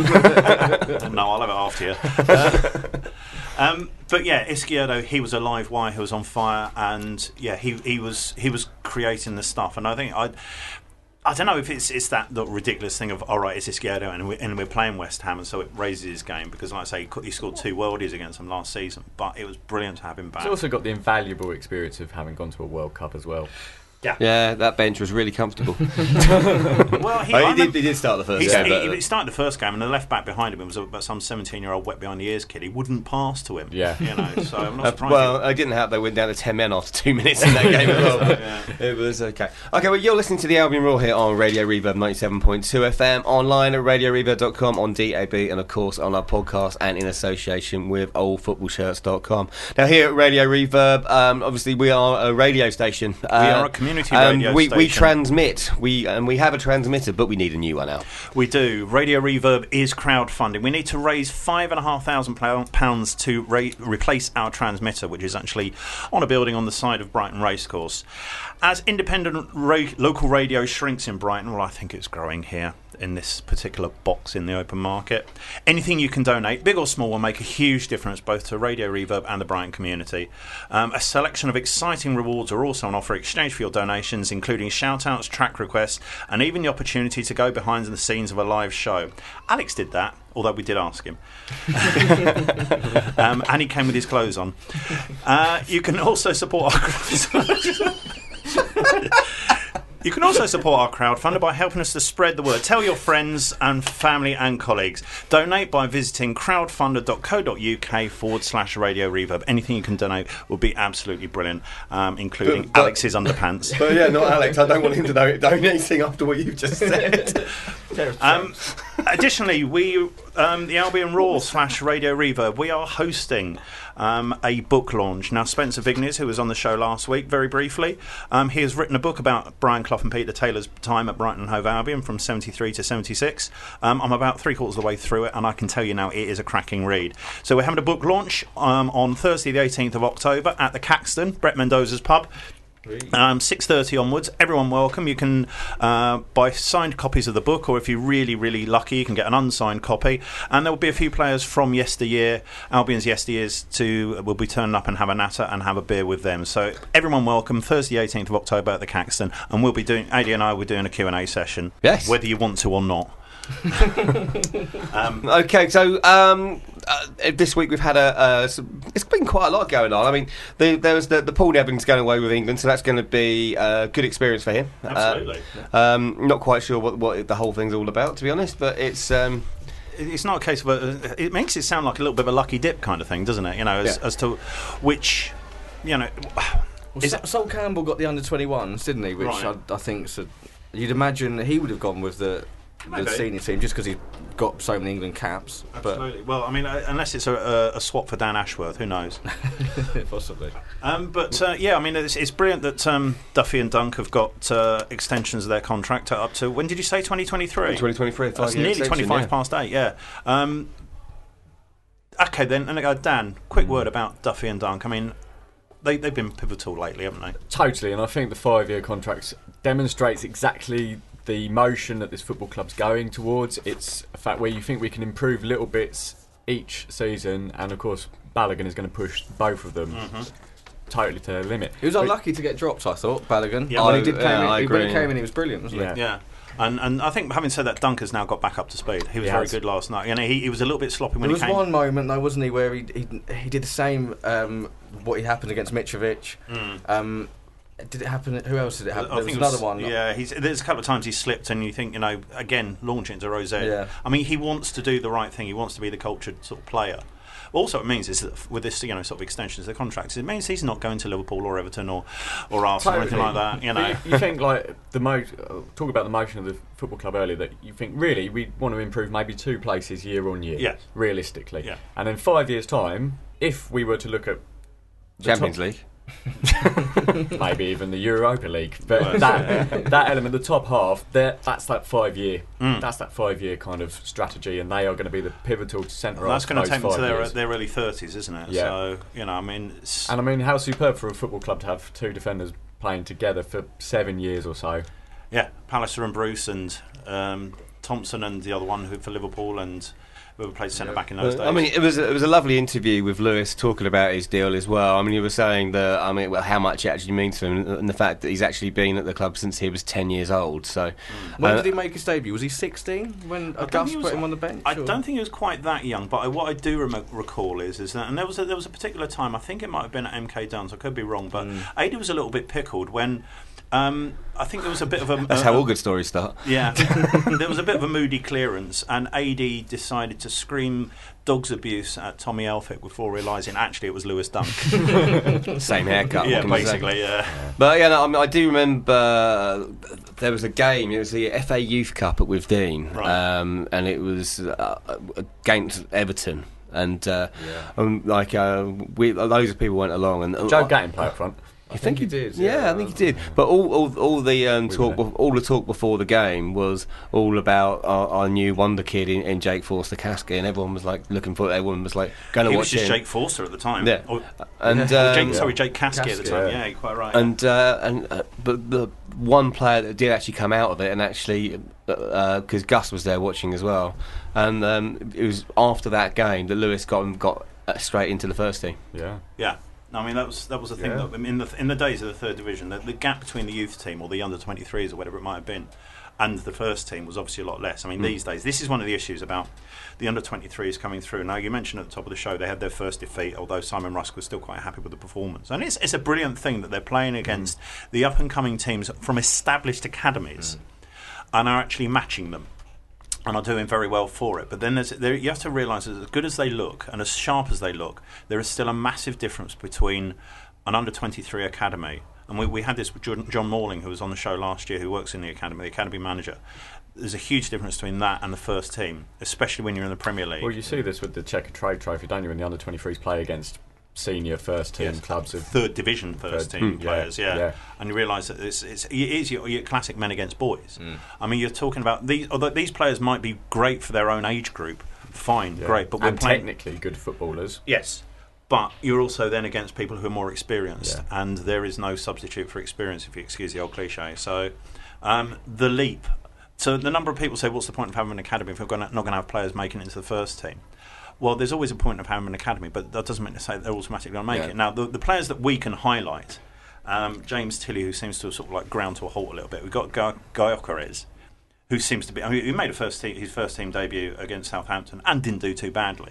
No, I'll have it after you. But yeah, Izquierdo, he was a live wire. He was on fire, and yeah, he was creating the stuff. And I think I don't know if it's that ridiculous thing of all right, it's Izquierdo, and we're playing West Ham, and so it raises his game because, like I say, he scored 2 worldies against them last season. But it was brilliant to have him back. He's also got the invaluable experience of having gone to a World Cup as well. Yeah, that bench was really comfortable. Well, he did start the first game. He started the first game, and the left back behind him was about some 17-year-old wet behind the ears kid. He wouldn't pass to him. Yeah, so I'm not surprised. Well, I didn't have. They went down to 10 men after 2 minutes in that game as well. It was okay. Okay, well, you're listening to the Albion Roar here on Radio Reverb 97.2 FM, online at radioreverb.com, on DAB, and of course on our podcast and in association with oldfootballshirts.com. Now, here at Radio Reverb, obviously we are a radio station. We are a community radio station. We transmit. We have a transmitter, but we need a new one now. We do. Radio Reverb is crowdfunding. We need to raise £5,500 to replace our transmitter, which is actually on a building on the side of Brighton Racecourse. As independent local radio shrinks in Brighton, well, I think it's growing here in this particular box in the open market. Anything you can donate, big or small, will make a huge difference both to Radio Reverb and the Brighton community. A selection of exciting rewards are also on offer in exchange for your donations, including shout-outs, track requests, and even the opportunity to go behind the scenes of a live show. Alex did that, although we did ask him. And he came with his clothes on. You can also support our You can also support our crowdfunder by helping us to spread the word. Tell your friends and family and colleagues. Donate by visiting crowdfunder.co.uk/Radio Reverb. Anything you can donate will be absolutely brilliant, including Alex's underpants. But yeah, not Alex. I don't want him to know donating after what you've just said. Additionally, we the Albion Roar /Radio Reverb, we are hosting a book launch. Now, Spencer Vignes, who was on the show last week, very briefly, he has written a book about Brian Clough and Peter Taylor's time at Brighton and Hove Albion from 73 to 76. I'm about 3/4 of the way through it, and I can tell you now it is a cracking read. So we're having a book launch on Thursday the 18th of October at the Caxton, Brett Mendoza's pub. 6:30 onwards. Everyone welcome. You can buy signed copies of the book, or if you're really, really lucky, you can get an unsigned copy. And there will be a few players from yesteryear, Albion's yesteryears, will be turning up and have a natter and have a beer with them. So everyone welcome. Thursday 18th of October at the Caxton, and we'll be doing, AD and I will be doing a Q&A session. Yes. Whether you want to or not. Okay, so this week we've had it's been quite a lot going on. I mean, there was the Paul Nevins going away with England, so that's going to be a good experience for him. Absolutely. Not quite sure what the whole thing's all about, to be honest, but it's not a case of it makes it sound like a little bit of a lucky dip kind of thing, doesn't it? You know, as to which, you know. Sol Campbell got the under-21s, didn't he? Which right. I think you'd imagine he would have gone with the senior team just because he's got so many England caps. Absolutely. Well, I mean, unless it's a swap for Dan Ashworth, who knows? Possibly. Yeah, I mean, it's brilliant that Duffy and Dunk have got extensions of their contract up to, when did you say, 2023? 2023. That's nearly 25 past 8, yeah. Okay, then, and Dan, quick word about Duffy and Dunk. I mean, they've been pivotal lately, haven't they? Totally, and I think the 5-year contracts demonstrates exactly the motion that this football club's going towards. It's a fact where you think we can improve little bits each season, and of course Balogun is going to push both of them totally to their limit. He was unlucky to get dropped, I thought, Balogun. Yeah, when he came in, he was brilliant, wasn't he? Yeah. And I think, having said that, Dunker's now got back up to speed. He was very good last night. You know, he was a little bit sloppy when he came. There was one moment, though, wasn't he, where he did the same what had happened against Mitrovic. Did it happen? Who else did it happen? There was another one. Yeah, there's a couple of times he slipped, and you think, you know, again, launch it into Rosette. Yeah. I mean, he wants to do the right thing. He wants to be the cultured sort of player. Also, it means is that with this, you know, sort of extensions of the contracts, it means he's not going to Liverpool or Everton or Arsenal or anything like that. You know, you think like talk about the motion of the football club earlier, that you think really we want to improve maybe 2 places year on year. Yes, realistically. Yeah. And in 5 years' time, if we were to look at Champions League. Maybe even the Europa League, but that element, the top half, that's that 5 year. That's that 5 year kind of strategy, and they are going to be the pivotal centre. Well, that's going to take them to their early 30s, isn't it? Yeah. So, you know, I mean, how superb for a football club to have 2 defenders playing together for 7 years or so. Yeah, Pallister and Bruce and Thompson and the other one who for Liverpool and. Whoever played centre back in those days. I mean, it was a lovely interview with Lewis talking about his deal as well. I mean, he was saying how much it actually means to him, and the fact that he's actually been at the club since he was 10 years old. So, when did he make his debut? Was he 16 when Gus put him on the bench? I don't think he was quite that young, but what I do recall is that, and there was a particular time. I think it might have been at MK Dons. I could be wrong, but Adi was a little bit pickled when. I think there was a bit of a... That's how all good stories start. Yeah. There was a bit of a moody clearance, and AD decided to scream dog's abuse at Tommy Elphick before realising actually it was Lewis Dunk. Same haircut. Yeah, basically, yeah. But yeah, no, I do remember there was a game, it was the FA Youth Cup at Withdean, and it was against Everton. And loads of people went along. And Joe Gatton played up front. I think he did. Yeah, I think he did. But all the talk before the game was all about our new wonder kid in Jake Forster-Caskey, and everyone was like everyone was like going to watch him. He was just Jake Forster at the time. Yeah, Jake Caskey at the time. Yeah, you're quite right. But the one player that did actually come out of it, and actually because Gus was there watching as well, and it was after that game that Lewis got straight into the first team. Yeah. Yeah. I mean, that was the thing that in the days of the third division, the gap between the youth team or the under 23s or whatever it might have been, and the first team was obviously a lot less. I mean, these days, this is one of the issues about the under-23s coming through. Now, you mentioned at the top of the show they had their first defeat, although Simon Rusk was still quite happy with the performance. And it's a brilliant thing that they're playing against the up-and-coming teams from established academies and are actually matching them and are doing very well for it. But then you have to realise that as good as they look and as sharp as they look, there is still a massive difference between an under-23 academy. And we had this with John Morling, who was on the show last year, who works in the academy manager. There's a huge difference between that and the first team, especially when you're in the Premier League. Well, you see this with the Checker Trade Trophy, don't you, when the under-23s play against senior first-team clubs of third division first-team players, yeah. And you realise that it is your classic men against boys. I mean, you're talking about although these players might be great for their own age group, fine, great, but we're playing technically good footballers. Yes. But you're also then against people who are more experienced, and there is no substitute for experience, if you excuse the old cliche. So, the leap. So the number of people say, what's the point of having an academy if we're not going to have players making it into the first team? Well, there's always a point of having an academy, but that doesn't mean to say they're automatically going to make it. Now, the players that we can highlight, James Tilley, who seems to have sort of like ground to a halt a little bit. We've got Gyökeres, who seems to be... I mean, he made his first team debut against Southampton and didn't do too badly.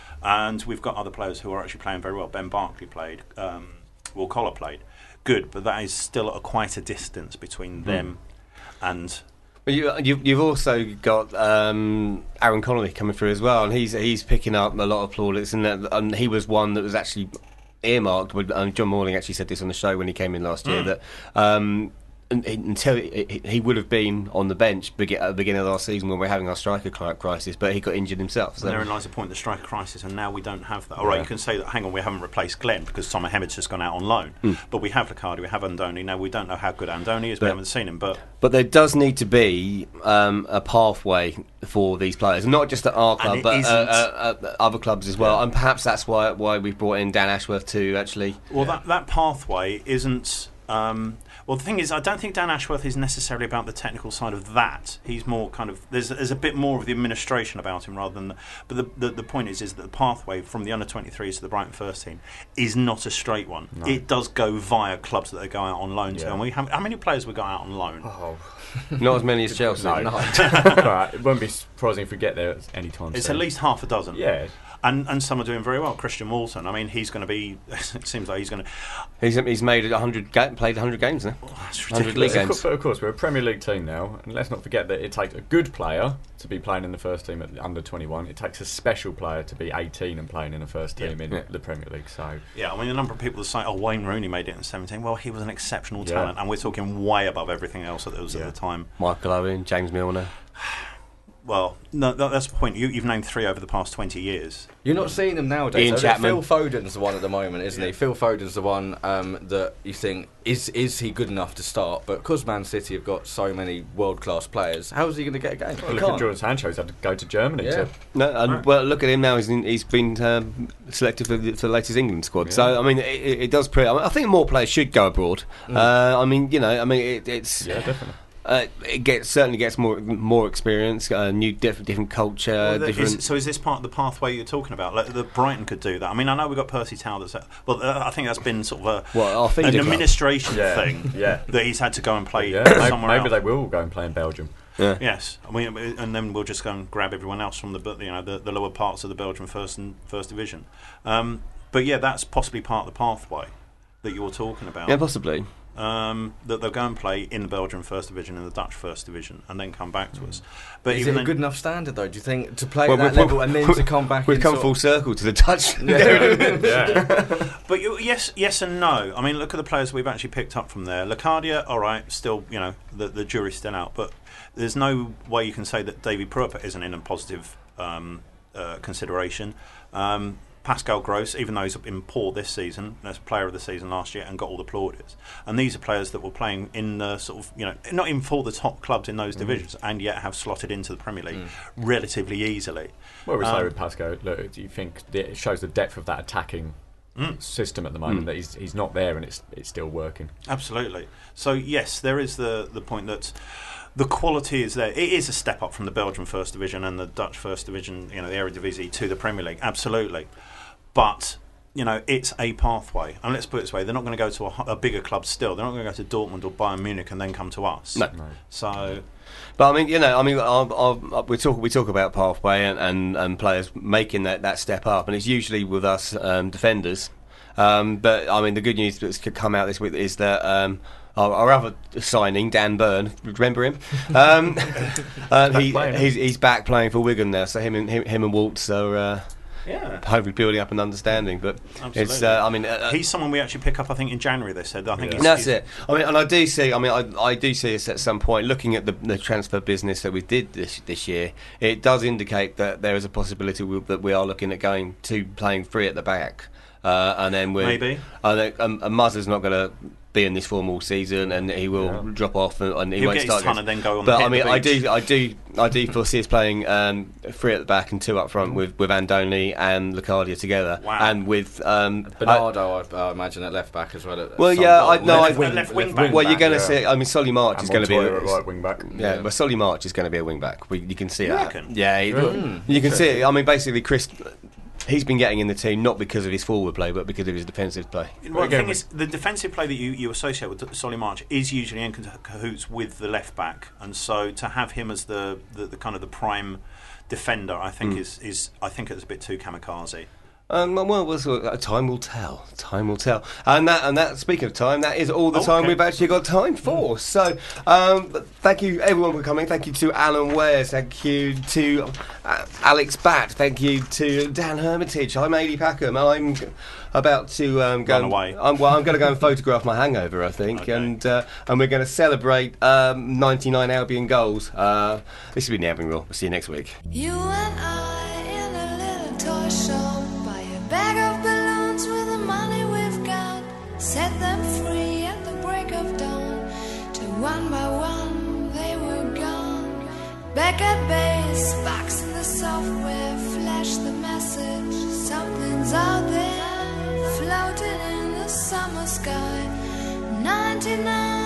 And we've got other players who are actually playing very well. Ben Barkley played, Will Collar played. Good, but that is still quite a distance between them and... You've also got Aaron Connolly coming through as well, and he's picking up a lot of plaudits, and he was one that was actually earmarked. John Morling actually said this on the show when he came in last year, that until he would have been on the bench at the beginning of last season when we're having our striker crisis, but he got injured himself. So. And therein lies the point, the striker crisis, and now we don't have that. All right, you can say that, hang on, we haven't replaced Glenn because Summer Hemed's just gone out on loan. But we have Licardi, we have Andoni. Now, we don't know how good Andoni is, we haven't seen him. But there does need to be a pathway for these players, not just at our club, but other clubs as well. And perhaps that's why we brought in Dan Ashworth to actually... Well, that pathway isn't... well, the thing is, I don't think Dan Ashworth is necessarily about the technical side of that. He's more kind of... There's a bit more of the administration about him rather than... But the point is that the pathway from the under-23s to the Brighton first team is not a straight one. No. It does go via clubs that they go out on loan to. And how many players we got out on loan? Oh. Not as many as Chelsea. No. Right. It won't be surprising if we get there any time It's soon. At least half a dozen. Yeah. And some are doing very well. Christian Walton, I mean, he's going to be... It seems like he's going to... He's made played 100 games now. Oh, that's 100 league games. But of course, we're a Premier League team now, and let's not forget that it takes a good player to be playing in the first team at under 21. It takes a special player to be 18 and playing in the first team in the Premier League. So I mean, the number of people that say, Wayne Rooney made it in 17. Well, he was an exceptional talent, and we're talking way above everything else that there was at the time. Michael Owen, James Milner. Well, no, that's the point. You've named 3 over the past 20 years. You're not seeing them nowadays. Ian Chapman. Phil Foden's the one at the moment, isn't he? Phil Foden's the one that you think, is he good enough to start? But because Man City have got so many world-class players, how is he going to get a game? Well, look at Jordan Sancho's had to go to Germany. Well, look at him now. He's been selected for the latest England squad. Yeah. So, I mean, it does... I think more players should go abroad. It's... Yeah, definitely. It certainly gets more experience, new different culture. So is this part of the pathway you're talking about? Like, the Brighton could do that. I mean, I know we've got Percy Tau. I think that's been sort of an administration thing that he's had to go and play somewhere else. Maybe they will go and play in Belgium. Yeah. Yes, I mean, and then we'll just go and grab everyone else from the lower parts of the Belgian first division. But that's possibly part of the pathway that you're talking about. Yeah, possibly. That they'll go and play in the Belgian First Division and the Dutch First Division and then come back to us. But is it a good enough standard, though, do you think, to play at that level and then to come back? We've come full circle to the Dutch. But yes and no. I mean, look at the players we've actually picked up from there. Licardia, all right, still, the jury's still out, but there's no way you can say that Davy Pröpper isn't in a positive consideration. Pascal Gross, even though he's been poor this season, as player of the season last year and got all the plaudits. And these are players that were playing in the sort of, not even for the top clubs in those divisions and yet have slotted into the Premier League relatively easily. Well, we say with Pascal, look, do you think it shows the depth of that attacking system at the moment that he's not there and it's still working? Absolutely. So, yes, there is the point that the quality is there. It is a step up from the Belgian First Division and the Dutch First Division, the Eredivisie, to the Premier League. Absolutely. But, it's a pathway. And let's put it this way, they're not going to go to a bigger club still. They're not going to go to Dortmund or Bayern Munich and then come to us. No. So... But I mean, we talk about pathway and players making that step up, and it's usually with us defenders. But I mean, the good news that's come out this week is that our other signing, Dan Byrne, remember him? He's back playing for Wigan now. So him and Waltz are. Hopefully building up an understanding, but absolutely. It's he's someone we actually pick up. I think in January they said. I think that's it. I mean, and I do see. I do see us at some point looking at the transfer business that we did this year. It does indicate that there is a possibility that we are looking at going to playing free at the back, and then maybe. Muzzer's not going to be in this form all season, and he will drop off, and he won't get start. His ton and then go on. But the I mean, the I do foresee us playing 3 at the back and 2 up front with Andoni and Locadia together, and with Bernardo. I imagine at left back as well. Left wing back. Well, you're going to see. I mean, Solly March is going to be a right wing back. Yeah, but Solly March is going to be a wing back. You can see that. Yeah, you can see it. I mean, basically, Chris. He's been getting in the team not because of his forward play, but because of his defensive play. Well, the thing is, the defensive play that you associate with Solly March is usually in cahoots with the left back, and so to have him as the kind of the prime defender, I think is I think it's a bit too kamikaze. Time will tell. Time will tell. And that. Speaking of time, that is all the time we've actually got time for. So, thank you everyone for coming. Thank you to Alan Wares. Thank you to Alex Batt. Thank you to Dan Hermitage. I'm Ailey Packham. I'm about to Run away. I'm going to go and photograph my hangover, I think, and we're going to celebrate 99 Albion goals. This has been the Albion Roar. We'll see you next week. You and I in a little toy shop. Bag of balloons with the money we've got. Set them free at the break of dawn. Till one by one they were gone. Back at base, box in the software. Flash the message, something's out there. Floating in the summer sky. 99